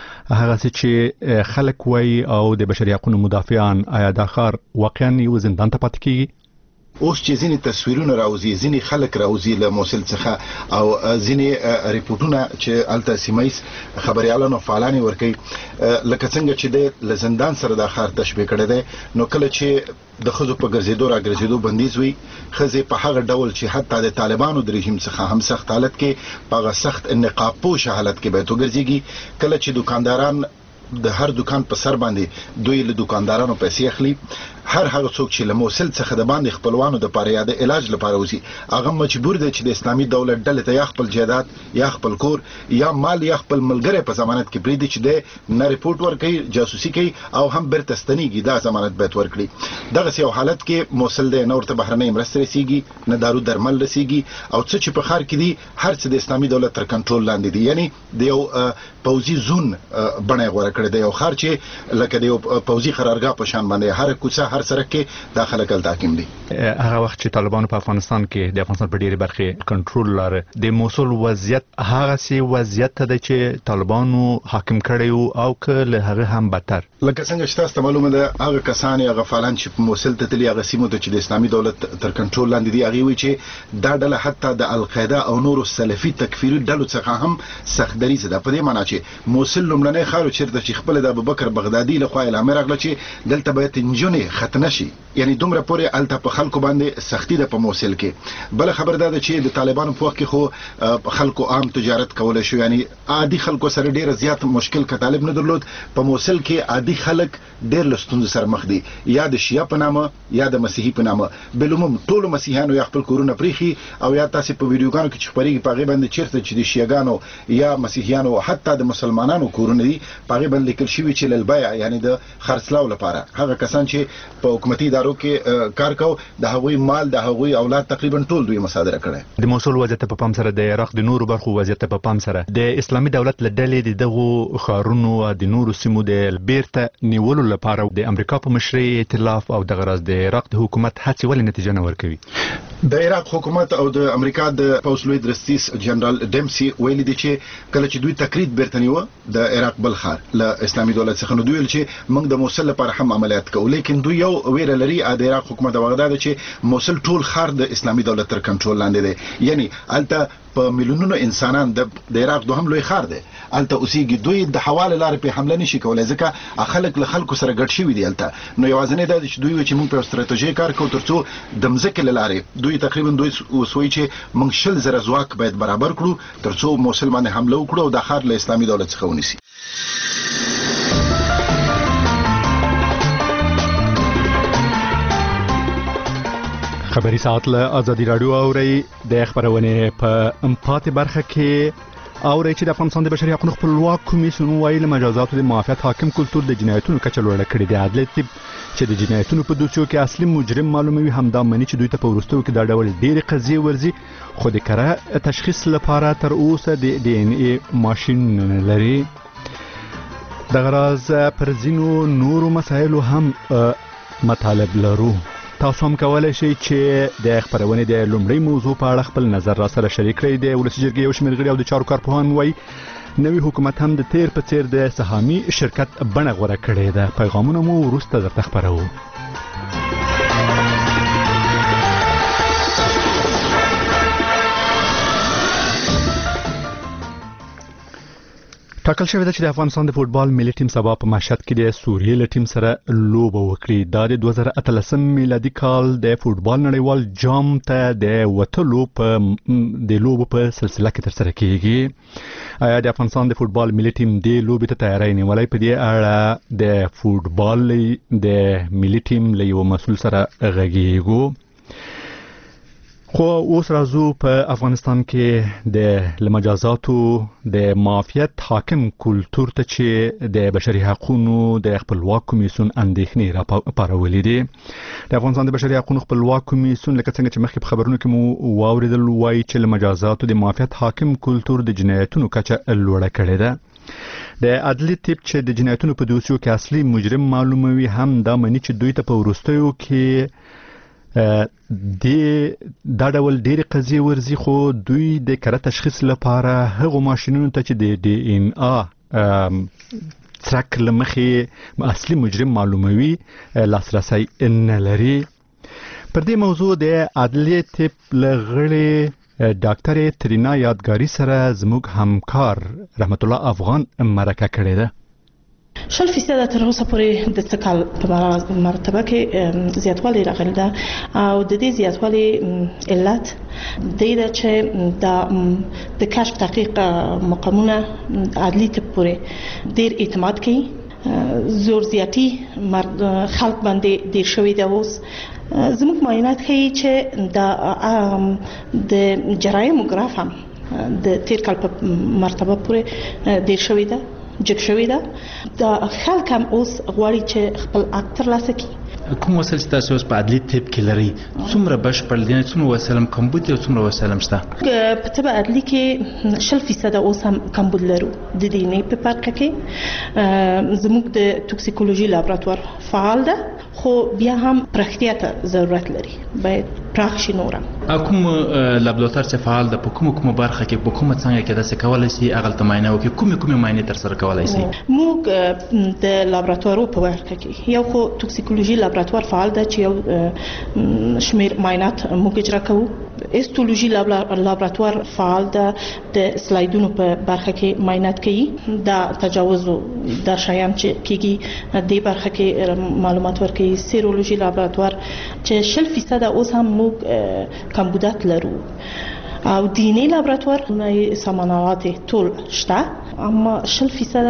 Speaker 1: هغه څه چې خلک وایي او د بشري حقوقو مدافعان آیا دا ښار واقعا یو زندان ته پاتې کیږي؟
Speaker 8: اوس چې ځینې تصویرونه راوځي ځینې خلک راوځي له موصل څخه او ځینې ریپورتونه چې الته سیمایس خبريالانو فعالانه ورکي لکه څنګه چې د لزندان سره د ښار تشبیه کړی دی نو کله چې د خزو په ګرځېدو را ګرځېدو بندیز وي خزه په هغه ډول چې حتی د طالبانو د رژیم څخه هم سخت حالت کې په سخت نقاب پوش حالت کې به تو ګرځيږي کله چې دکانداران د هر دکان په سر باندې دوی له دکاندارانو پیسې اخلي هر هغه څوک چې له موصل څخه د باندې خپلوانو د پاره یا د علاج لپاره وځي هغه مجبور دی چې د اسلامي دولت ډلې ته یا خپل جیدات یا خپل کور یا مال یا خپل ملګری په ضمانت کې پریدي چې د نه ریپورت ورکړي جاسوسي کوي او هم برته ستنیږي دا ضمانت به ورکړي دغه یو حالت کې موصل د نور ته بهرنۍ مرستې رسیږي نه دارو درمل رسیږي او څه چې په خار کې دي هر څه د اسلامي دولت تر کنټرول لاندې دي یعنی د یو پوزي زون بڼه غوړه کړی دی یو خار چې لکه د یو پوزي قرارګاه په شان باندې هر کوڅه هر سره کې داخله کول تحکیم دي.
Speaker 1: هغه وخت چې طالبانو په افغانستان کې د افغانستان په ډیره برخه کنټرول لاره د موصل وضعیت هغه سي وضعیت ته چې طالبانو حاکم کړی او که له هغه هم بدتر
Speaker 8: لکه څنګه چې تاسو معلومه ده هغه کسان هغه فعالان چې په موصل ته تللی هغه سیمو ته چې د اسلامي دولت تر کنټرول لاندې دي هغه وی چې دا ډله حتی د القاعده او نور سلفي تکفیري ډلو څخه هم سختدري زده په دې معنی چې موصل لمړنۍ خارو چیرته چې خپل د ابوبکر بغدادي له خوا اعلان راغله چې دلته به تنجونې ختنه شي یعنی دومره پورې الته په خلکو باندې سختی ده په موصل کې بل خبر ده چې د طالبانو په وخت کې خو خلکو عام تجارت کولای شو یعنی عادي خلکو سره ډیر زیات مشکل ک طالب نه درلود په موصل کې عادي خلک ډیر لستون سره مخ دي یا د شیا په نامه یا د مسیحي په نامه بلوم ټول مسیحیانو یا خپل کورونه پریخي او یا تاسو په ویډیوګانو کې چې خبرېږي په غیبه باندې چیرته چې د شیاګانو یا مسیحیانو حتی د مسلمانانو کورونه دي په غیبه باندې لیکل شوی چې للبيع یعنی د خرڅلاو لپاره هغه کسان چې په حکومتي ادارو کې کار کوي د هغوی مال د هغوی اولاد تقریبا ټول دوی مصادره کړي.
Speaker 1: د موصل وضعیت په پام سره د عراق د نورو برخو وضعیت په پام سره د اسلامي دولت له ډلې د دغو خارونو او د نورو سیمو د بیرته نیولو لپاره د امریکا په مشرۍ ائتلاف او د غرض د عراق د حکومت هڅې ولې نتیجه نه ورکوي؟
Speaker 8: د عراق حکومت او د امریکا د پولیس لوی درستیس جنرال ډیمسي ویلي دي چې کله چې دوی تقرید بیرته نیو د عراق بل خار له اسلامي دولت څخه نو دوی ویل چې موږ د موصل لپاره هم عملیات کوو، لیکن دوی یو ویره لري د عراق حکومت او غدا چې موصل ټول خار د اسلامي دولت تر کنټرول لاندې دی، یعنی الته په میلیونونو انسانان د عراق دوهم لوی خار دی، الته اوسېږي، دوی د حواله لارې په حمله نشي کولای ځکه خلک له خلکو سره ګډ شوي دي الته. نو یوازینی دا چې دوی چې موږ په ستراتیژي کار کوو ترڅو د مځکې له لارې دوی تقریبا دوی وسوي چې موږ شل زره ځواک باید برابر کړو ترڅو موصل باندې حمله وکړو او د خار له اسلامي دولت څخه ونیسي.
Speaker 1: خبري ساعت له ازادي رادیو اوري د خبرونه په امپات برخه کې اوري چې د افغانستان د بشري حقوقو خپلواک کمیسیون وايي له مجازاتو د معافیت حاکم کلتور د جنایتونو کچه لوړه کړې ده. عدالت چې د جنایتونو په دوسیو کې اصلي مجرم معلوموي همدا مني چې دوی ته په ورستو کې دا ډول ډېری قضیې ورزي خو د کره تشخیص لپاره تر اوسه د ډي ان اي ماشين لري. د غراز پر ځینو نورو مسایلو هم مطالب لرو. تاسو هم کولای شئ چې د خبرونه د لومړی موضوع په اړه خپل نظر را سره شریک کړئ. د ولسی جرګې یو شمېر غړي او د چارو کارپوهان وایي نوی حکومت هم د تیر په څیر د سهامي شرکت بڼه غوره کړې ده. پیغامونه مو وروسته درته خبرو. ټاکل شوی ده چې د افغانستان د فوټبال ملي ټیم سبا په مشهد کې د سوریې له ټیم سره لوبه وکړي. دا د دوه زره اتلسم میلادي کال د فوټبال نړیوال جام ته د وتلو په د لوبو په سلسله کې ترسره کیږي. آیا د افغانستان د فوټبال ملي ټیم د لوبې ته تیاری نیولای؟ په دې اړه د فوټبال د ملي ټیم له یو مسؤل سره غږیږو. خو اوس راځو په افغانستان کې د لمجازاتو د معافیت حاکم کلتور ته چې د بشري حقوقو د خپلواک کمیسیون اندېښنې راپارولې دي. د افغانستان د بشري حقوقو خپلواک کمیسیون لکه څنګه چې مخکې په خبرونو کې مو واوریدل وایي چې لمجازاتو د معافیت حاکم کلتور د جنایتونو کچه لوړه کړې ده. د عدلي تیپ چې د جنایتونو په دوسیو کې اصلي مجرم معلوموي هم دا مني چې دوی ته په وروستیو کې د دا ډول ډېری قضیې ورزي خو دوی د کره تشخیص لپاره هغو ماشینونو ته چې د ډي ان ا څرک له مخې اصلي مجرم معلوموي لاسرسی نه لري. پر دې موضوع د عدلیې تیپ له غړي ډاکټر ترینا یادګاری سره زموږ همکار رحمت الله افغان مرکه کړې ده.
Speaker 7: شل فیصد تر اوسه پورې د څه کال په مرتبه کې زیاتوالی راغلی ده او د دې زیاتوالی علت د دې چې د کشف تحقیق مقامونه عدلي تیپ پورې ډیر اعتماد کوي. زور زیاتی خلق باندې ډیر شوی دی. اوس زموږ معاینات ښیي چې د جرایم ګراف هم د تیر کال په مرتبه پورې ډیر شوی دی جګ شوی ده. د خلک هم اوس غواړي چې خپل حق ترلاسه کړي.
Speaker 11: کوم وسایل چې تاسو اوس په عدلي تیپ کې لري څومره بشپړ دي؟ څومره وسایل کمبود دي او څومره وسایل شته؟
Speaker 7: په طب عدلي کې شل فیصد اوس هم کمبود لرو. د دې نه په برخه کې زموږ د توکسیکولوژي لابراتوار فعال ده خو بیا هم پراختیا ته ضرورت لري، باید پراخ شي نورم.
Speaker 11: کوم لابراتوار چې فعال ده په کوم کوم برخه کې په کومه څنګه کې د څه کولای شي اغل تماینه وکړي؟ کوم کوم ماینه تر سره کولای شي؟
Speaker 7: موږ د لابراتوارو په برخه کې یو خو توکسیکولوژي لابراتوار فعال ده چې یو شمیر ماینات موږ اجرا کوو. هیستولوژي لابراتوار فعال ده د سلایډونو په برخه کې ماینات کوي. دا تجاوز دا شیان چې کیږي د برخه کې معلومات ورکوي. سیرولوژي لابراتوار چې شل فیصد اوس هم موږ کمبودات لرو او دیني لابراتوار نه سامانات ټول شته اما شل فیصد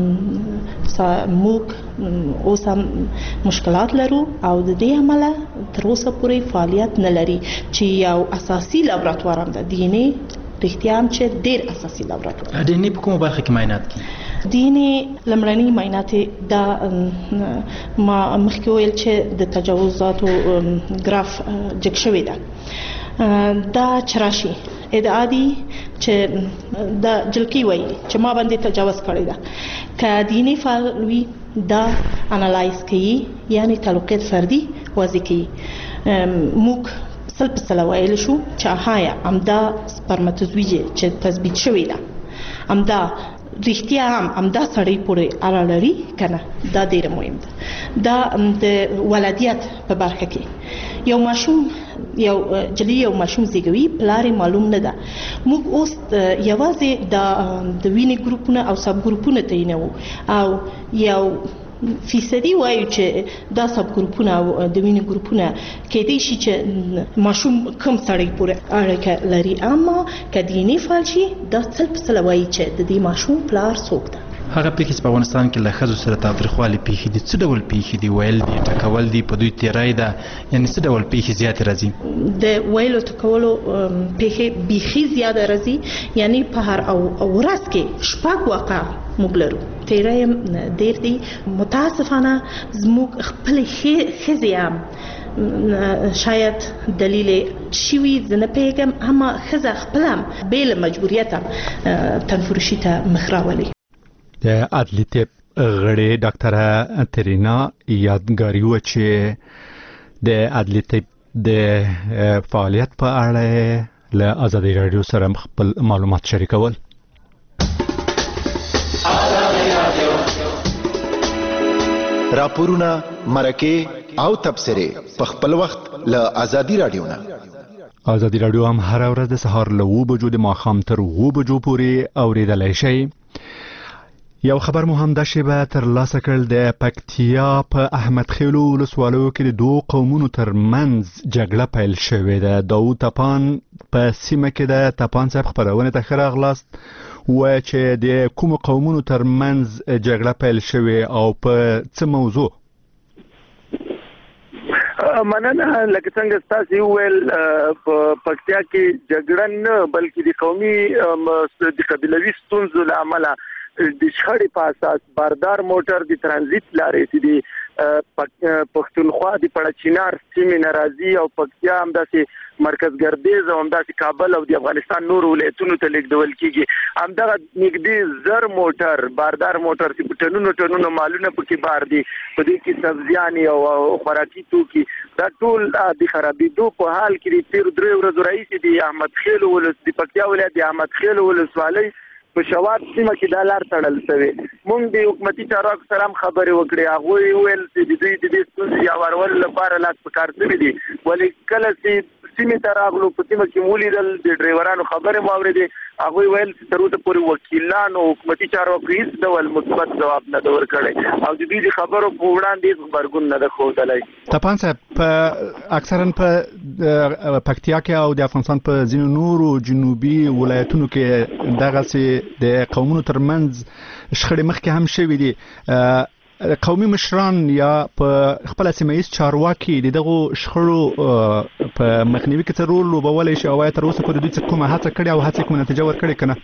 Speaker 7: موږ اوس هم مشکلات لرو او د دې عمله تر اوسه پورې فعالیت نه لري چې یو اساسي لابراتوار هم ده دیني رښتیا هم چې ډیر اساسي لابراتوار
Speaker 20: د ډي ان اي په کومه برخه کې معاینات کوي؟
Speaker 7: ډي ان اي لمړني معاینات دا ما مخکې ویل چې د تجاوزاتو ګراف جګ شوی ده. دا چراشي ادعا دي چې دا جلکی وایي چې ما باندې تجاوز کړی ده. که ډي ان اي فعال وي دا انالایز کوي یعنی تعلقات فردي واضح کوي. موږ سل په سل ویل شو چې هایا امدا سپرماتوزویج چې تثبیت شوی ده امدا رښتیا هم امدا سړی پورې اړه لري کنه. دا ډیر مهم ده. دا د ولادیت په برخه کې یو ماشوم یو جلی یو ماشوم زیږوي پلار معلوم نه ده. موږ اوس یوازې د د وینې ګروپونه او سب ګروپونه تعینوو او یو فیصدي وایو چې دا سب ګروپونه او د وینې ګروپونه کېدای شي چې ماشوم کم سړی پورې اړیکه لري، اما که ډي ان اي فعال شي دا سل په سل وایي چې د دې ماشوم پلار څوک ده.
Speaker 20: هغه پېښې چې په افغانستان کې له ښځو سره تاوتریخوالي پیښې دي څه ډول پیښې دي؟ ویل دي ټکول دي په دوی تیری ده یعنې څه ډول پیښې زیاتې راځي؟
Speaker 7: د ویلو ټکولو پیښې بیخي زیاده راځي یعنی په هر ورځ کې شپږ واقعه موږ لرو. تیری هم ډېر دي. متاسفانه زموږ خپلې ښځې هم شاید دلیل شوي زه نه پوهېږم، اما ښځه خپله هم بې له مجبوریته تنفرشي ته مخ راولي.
Speaker 1: د عدلي طب غړې ډاکټره ترینا یادګاري وه چې د عدلي طب د فعالیت په اړه له ازادي راډیو سره خپل معلومات شریکول.
Speaker 8: راپورونه، مرکې او تبصرې په خپل وخت له ازادي راډیو نه.
Speaker 1: ازادي راډیو هم هر ورځ د سهار له اوه بجو د ماښام تر اوه بجو پورې اورېدلی شئ. یو خبر مو هم دا شیبه ترلاسه کړل د پکتیا په احمد خیلو ولسوالیو کې د دوو قومونو ترمنځ جګړه پیل شوې ده. داود تپان په سیمه کې د تپان صاحب خپرونې ته ښه راغلاست. وایي چې د کومو قومونو ترمنځ جګړه پیل شوې او په څه موضوع؟
Speaker 21: مننه. لکه څنګه ستاسو ویل په پکتیا کې جګړه نه بلکې د قومي د قبیلوي ستونزو له امله د شخړې په اساس باردار موټر د ترانزیت لارې چې د پښتونخوا د پړچینار سیمې ناراضي او پکتیا همداسې مرکز ګردیز او همداسې کابل او د افغانستان نور ولایتونو ته لیږدول کیږي. همدغه نږدې زر موټر باردار موټر چې په ټنونو ټنونو مالونه پکې بار دي، په دې کې سبزیانې او خوراکي توکي، دا ټول د خرابېدو په حال کې د تېرو درې ورځو راهیسې د احمد خیلو ولس د پکتیا ولایت د احمد خیلو ولسوالۍ په شوات سیمه کې دا لار تړل شوې. موږ د حکومتي چارواکو سره هم خبرې وکړې. هغوی ویل چې د دوی د دې ستونزې هوارولو لپاره لاس په کار شوي دي، ولې کله چې سیمې ته راغلو په سیمه کې مو ولیدل د ډرایورانو خبرې مو اورېدې. هغوی ویل چې تر اوسه پورې وکیلانو حکومتي چارواکو هېڅ ډول مثبت ځواب نه ده ورکړی او د دوی د خبرو په وړاندې هېڅ غبرګون نه ده ښودلی.
Speaker 1: تپان صاحب په اکثرا په پکتیا کې او د افغانستان په ځینو نورو جنوبي ولایتونو کې دغسې د قومونو ترمنځ شخړې مخکې هم شوي دي. قومي مشران یا په خپل سیمه ییز چارواکي د دغو شخړو په مخنیوي کې څه رول لوبولی شي او آیا تر اوسه پورې دوی څه کومه هڅه کړې او هڅې کومه نتیجه ورکړې که نه؟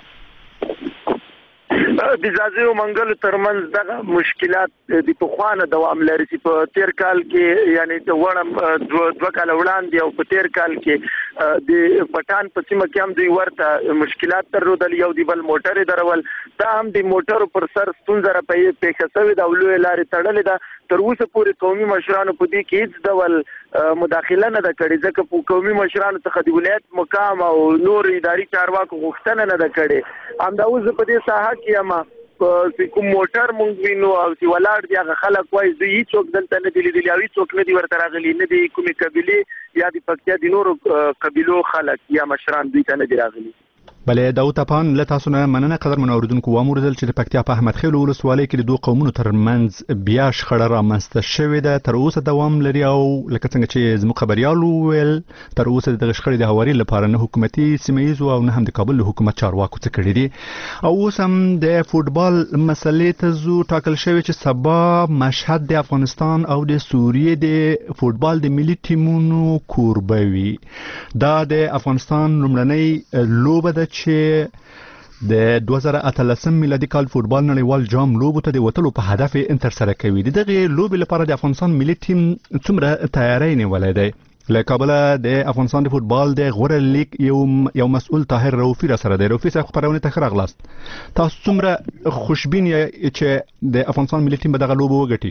Speaker 21: د ځاځیو منګلو ترمنځ دغه مشکلات د پخوانه دوام لري چې په تیر کال کې یعنی د وړم دوه کال وړاندې او په تیر کال کې د پټان په سیمه کې هم دوی ورته مشکلات درلودل. یو دی بل موټر درول، دا هم د موټرو پر سر ستونزه را پیښه شوې ده او لویې لارې تړلې ده. تر اوسه پورې قومي مشرانو په دې کې هېڅ ډول مداخله نه ده کړې، ځکه په قومي مشرانو څخه د ولایت مقام او نور اداري چارواکو غوښتنه نه ده کړې. همدا اوس په دې ساحه کې یم په کوم موټر مونږ وینو او چې ولاړ دي هغه خلک وایي دوی هېڅوک دلته نه دي لیدلي او هېڅوک نه دي ورته راغلي، نه دي کومې قبیلې یا د پکتیا د نورو قبیلو خلک یا مشران دوی ته نه دي راغلي.
Speaker 1: بله داود تپان له تاسو نه مننه. قدرمنو اورېدونکو واموریدل چې د پکتیا په احمد خیلو ولسوالۍ کې د دوو قومونو ترمنځ بیا شخړه رامنځته شوې ده، تر اوسه دوام لري او لکه څنګه چې زموږ خبریال وویل تر اوسه د دغه شخړې د هواري لپاره نه حکومتي سیمه ییزو او نه هم د کابل له حکومت چارواکو څه کړي دي. او اوس هم د فوټبال مسلې ته ځو. ټاکل شوی چې سبا مشهد د افغانستان او د سوریې د فوټبال د ملي ټیمونو کوربه وي. دا د افغانستان لومړنۍ لوبه ده چې د دوه زره اتلسم میلادي کال فوتبال نړیوال جام لوبو ته د وتلو په هدف یې انترسره کوي. د دغه لوبې لپاره د افغانستان ملي ټیم څومره تیاری نیولی دی؟ له کابله د افغانستان د فوتبال د غوره لیگ یو یو مسؤل طاهر رؤفي را سره دی. رؤفي صاحب خبرونه ته ښه راغلاست. تاسو څومره خوشبین یې چې د افغانستان ملي ټیم به دغه لوبه وګټي؟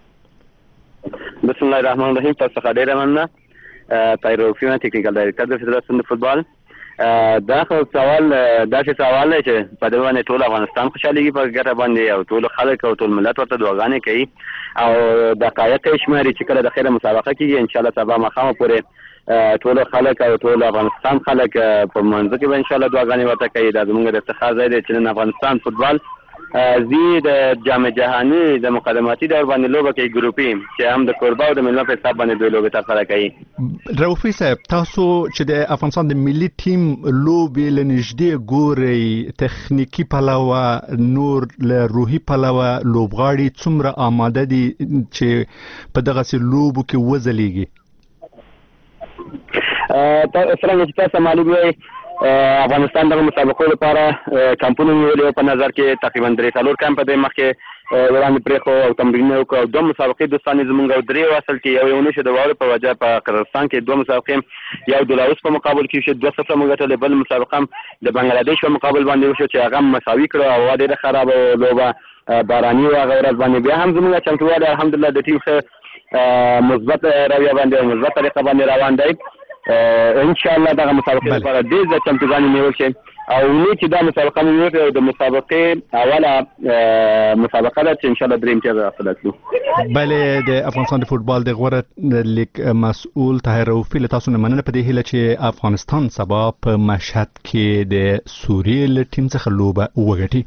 Speaker 4: بسم الله الرحمن الرحیم. تاسو څخه ډیره مننه. طاهر رؤفي ټیکنیکل ډایریکټر د فدراسیون د فوتبال. دا خو سوال داسې سوال دی چې په دې باندې ټول افغانستان خوشحالېږي په ګټه باندې او ټول خلک او ټول ملت ورته دعاګانې کوي او دقایق یې شماري چې کله د خیره مسابقه کېږي انشاءالله سبا ماښامه پورې ټول خلک او ټول افغانستان خلک په منځ کې به انشاءالله دعاګانې ورته کوي. دا زموږ د افتخار ځای دی چې نن افغانستان فوتبال زی د جام جهاني د مقدماتي دور باندې لوبه کوي ګروپي چې هم د کوربه او د ملت په حساب باندې دوی لوبه ترسره کوي.
Speaker 1: رؤفي صاحب تاسو چې د افغانستان د ملي ټیم لوبې له نږدې ګورئ، تخنیکي پلوه نور له روحي پلوه لوبغاړي څومره آماده دي چې په دغسې لوبو کې وځلیږي؟
Speaker 4: څرنګه چې تاسو معلوم وي افغانستان دغه مسابقو لپاره کمپونه نیولې په نظر کې تقریبا درې څلور کمپ دی مخکې وړاندې پرېښو او تمرینونه وکړو او دوه مسابقې دوستانې زموږ او درې اصل کې یو یو نشو د واورې په وجه په قزاقستان کې دوه مسابقې یو د لاوس په مقابل کې شو دوه صفر موږ ګټلې، بل مسابقه هم د بنګلادیش په مقابل باندې وشو چې هغه مساوي کړو او هوا ډېره خرابه لوبه باراني وه هغه ورځ باندې. بیا هم زموږ چمتووالی الحمدلله د ټیم ښه مثبت رویه باندې او مثبت طریقه باندې روان دی. ان شاء الله دغه مسابقې لپاره ډېر زیات چمتوګانې نیول شي او نو چې دا مسابقه مې وکړه د مسابقې اوله مسابقه ده چې ان شاء الله درې امتیاز حاصل کړو.
Speaker 1: بله د افغانستان د فوتبال د غوره لیگ مسؤل طاهر رؤفي له تاسو نه مننه په دې هیله چې افغانستان سبا په مشهد کې د سوریې له ټیم څخه لوبه وګټي.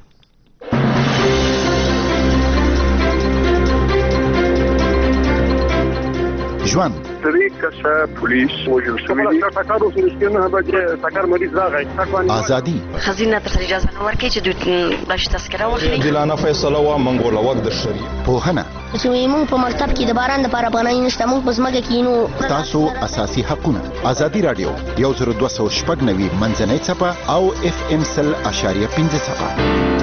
Speaker 8: ژوند
Speaker 21: درې کسه پولیس وژل شوي دي. ټکر وسو نه بچ ټکر مریض راغی.
Speaker 8: ازادي
Speaker 22: خزینه ته اجازه نه ورکړي چې دوی باش تذکره واخلي.
Speaker 23: دلانه فیصله وا منګول وخت د شری
Speaker 8: پوهنه
Speaker 24: چې موږ په مکتب کې د باران لپاره پناه نشته، موږ په ځمکه کې نو
Speaker 8: تاسو اساسي حقونه. ازادي رادیو یو زر دوه سوه شپږ نوي منځنۍ څپه او اف ام سل اشاریه پنځه څپه.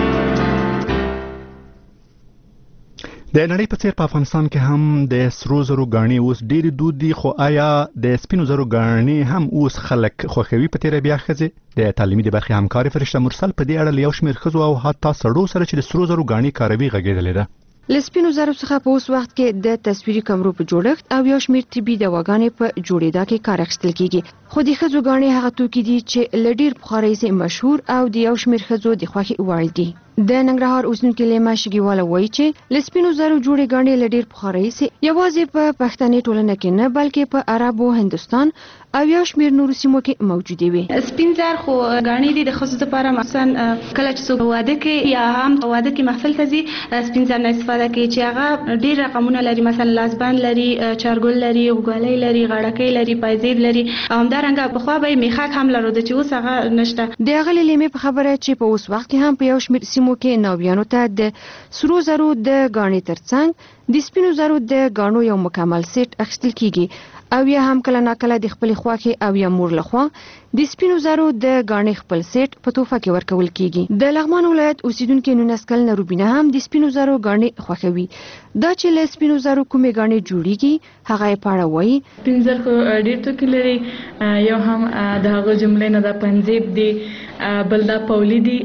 Speaker 8: د نړۍ په څیر په افغانستان کې هم د سرو زرو ګاڼې اوس ډېرې دود دي، خو آیا د سپینو زرو ګاڼې هم اوس خلک خوښوي؟ په تیره بیا ښځې د تعلیمي د برخې همکارې فرشته مرسل په دې اړه له یو شمېر ښځو او حتی سړو سره چې د سرو زرو ګاڼې کاروي غږېدلې ده.
Speaker 25: له سپینو زرو څخه په اوس وخت کې د تصویري کمرو په جوړښت او یو شمېر طبي دواګانې په جوړېدا کې کار اخیستل کیږي. خو د ښځو ګاڼې هغه توکي دي چې له ډېر پخوا راهیسې مشهور او د یو شمېر ښځو د خوښې وړ دي. د ننګرهار اوسیدونکي لیما شګیواله وایي چې له سپینو زرو جوړې ګاڼې له ډېر پخوا راهیسې یوازې په پښتني ټولنه کې نه بلکې په عرب او هندوستان او یو شمېر نورو سیمو کې موجودې وي.
Speaker 9: سپین زر خو ګاڼې دي د ښځو لپاره مثلا کله چې څوک واده کوي یا هم واده کې محفل ته ځي سپین زر نه استفاده کوي چې هغه ډېر رقمونه لري، مثلا لاسبند لري، چارګل لري، غوګالۍ لري، غاړکۍ لري، پایزیب لري او همدارنګه پخوا به یې میخک هم لرلو چې اوس هغه نشته.
Speaker 25: د هغې لیمې په خبره چې په اوس وخت کې هم په یو شمېر سیمو کې ناویانو ته د سرو زرو د ګاڼې ترڅنګ د سپینو زرو د ګاڼو یو مکمل سیټ اخیستل کیږي او یا هم کله ناکله د خپلې خوښې او یا مور لخوا د سپینو زرو د ګاڼې خپل سیټ په تحفه کې ورکول کیږي. د لغمان ولایت اوسیدونکي نونس کلنه روبینه هم د سپینو زرو ګاڼې خوښوي. دا چې له سپینو زرو کومې ګاڼې جوړیږي هغه یې په اړه وایي.
Speaker 26: سپین زر خو ډېر توکي لري، یو هم د هغو جملې نه دا پنځیب دی، بل دا پولی دي،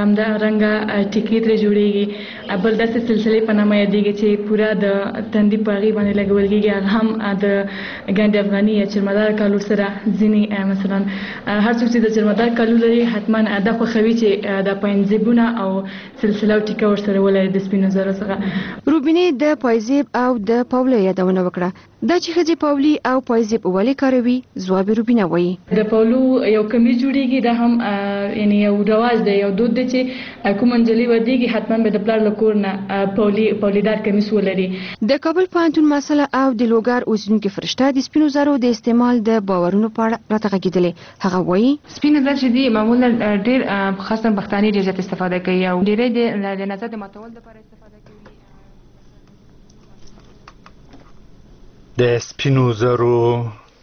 Speaker 26: همدارنګه ټیکې ترې جوړیږي، بل داسې سلسلې په نامه یادیږي چې پوره د تندي په هغې باندې لګول کېږي. هغه هم د ګنډ افغاني یا چرمدار کالو سره ځینې مثلا هر څوک چې د چرمدار کالو لري حتما دا خوښوي چې د پنځیبونه او سلسله او ټیکه ورسره ولري د سپینو زرو څخه.
Speaker 25: روبینې د پایزیب او د پاولو یادونه وکړه. دا چې ښځې پاولي او پایزیب ولې کاروي ځواب یې روبینه وایي.
Speaker 26: د پاولو یو کمیز جوړیږي، دا هم یعنی یو رواج دی، یو دود دی چې کوم نجلۍ ودیږي حتما به د پلار له کور نه پاولي پاولیدار کمیس ولري.
Speaker 25: د کابل پوهنتون مسله او د لوګر اوسیدونکي فرشته د سپینو زرو د استعمال د باورونو په اړه راته غږېدلې. هغه وایي
Speaker 27: سپین زر چې دي معمولا ډېر خاصه پښتانه ډېر زیات استفاده کوي او ډېرې د نظر د ماتول لپاره استفاده کوي.
Speaker 1: د سپینو زرو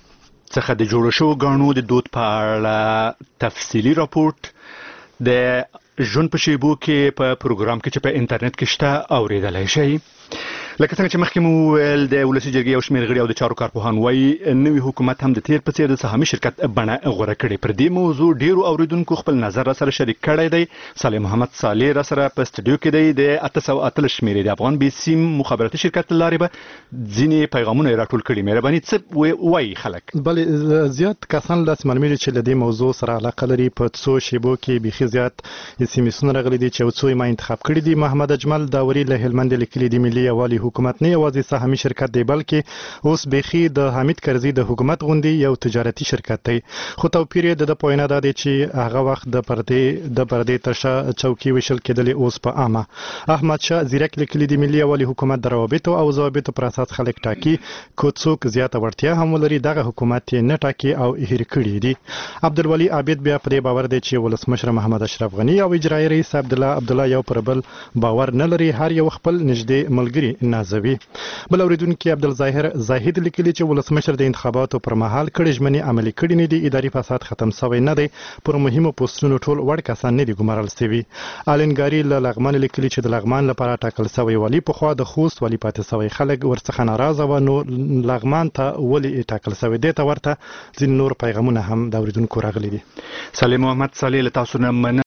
Speaker 1: څخه د جوړ شوو غاڼو د دود په اړه تفصیلی راپورټ د ژوند په شیبو کې په پروګرام کې چې په انټرنیټ کې شته اوریدلای شئ. لکه څنګه چې مخکې مو ویل د ولسي جرګې یو شمېر غړي او د چارو کارپوهان وایي نوي حکومت هم د تیر په څیر د سهامي شرکت بڼه غوره کړې. پر دې موضوع ډیرو اوریدونکو خپل نظر را سره شریک کړی دی. صالح محمد صالح را سره په سټډیو کې دی د اته سوه اتلس شمېرې د افغان بیسیم مخابراتي شرکت له لارې به ځینې پیغامونه یې راټول کړي. مهرباني څه وایي خلک؟
Speaker 5: بلې زیات کسان داسې معلومیږي چې له دې موضوع سره علاقه لري. په څو شیبو کې بیخي زیات اس ام اسونه راغلي دي چې یو څو یې ما انتخاب کړي دي. محمد اجمل داوري له هلمند لیکلي دي ملي یووالي حکومت نه یوازې سهامي شرکت دی بلکې اوس بیخي د حمید کرزي د حکومت غوندي یو تجارتي شرکت دی. خو توپیر یې د پوینه ده چې هغه وخت د پردې د پردې تشه چوکي وشل کېدلې اوس په عامه. احمد شاه زیرک لیکلي دی ملي یووالي حکومت د روابطو او ضوابطو پر اساس خلک ټاکي. کو څوک زیاته وړتیا هم ولري دغه حکومت یې نه ټاکي او هیر کړي دي. عبدالولي عابد بیا په دې باور دی چې ولسمشر محمد اشرف غنی او اجرایي رئیس عبدالله عبدالله یو پر بل باور نه لري. هر یو خپل نږدې ملګری نازوي. بل اوریدونکو عبدالظاهر زاهد لیکلي چې ولسمشر د انتخاباتو پر مهال کړي ژمنې عملي کړي نه دي. اداري فساد ختم شوی نه دی. پر مهمو پوسټونو ټول وړ کسان نه دي ګمارل شوي. الینګاری له لغمان لیکلي چې د لغمان لپاره ټاکل شوی والی په خوا د خوست والی پاتې شوی. خلک ورڅخه ناراضه و نو لغمان ته ولی ټاکل شوی دی ته ورته ځین نور پیغامونه هم د اوریدونکو راغلي دي.
Speaker 1: صالح محمد صالح له تاسو نه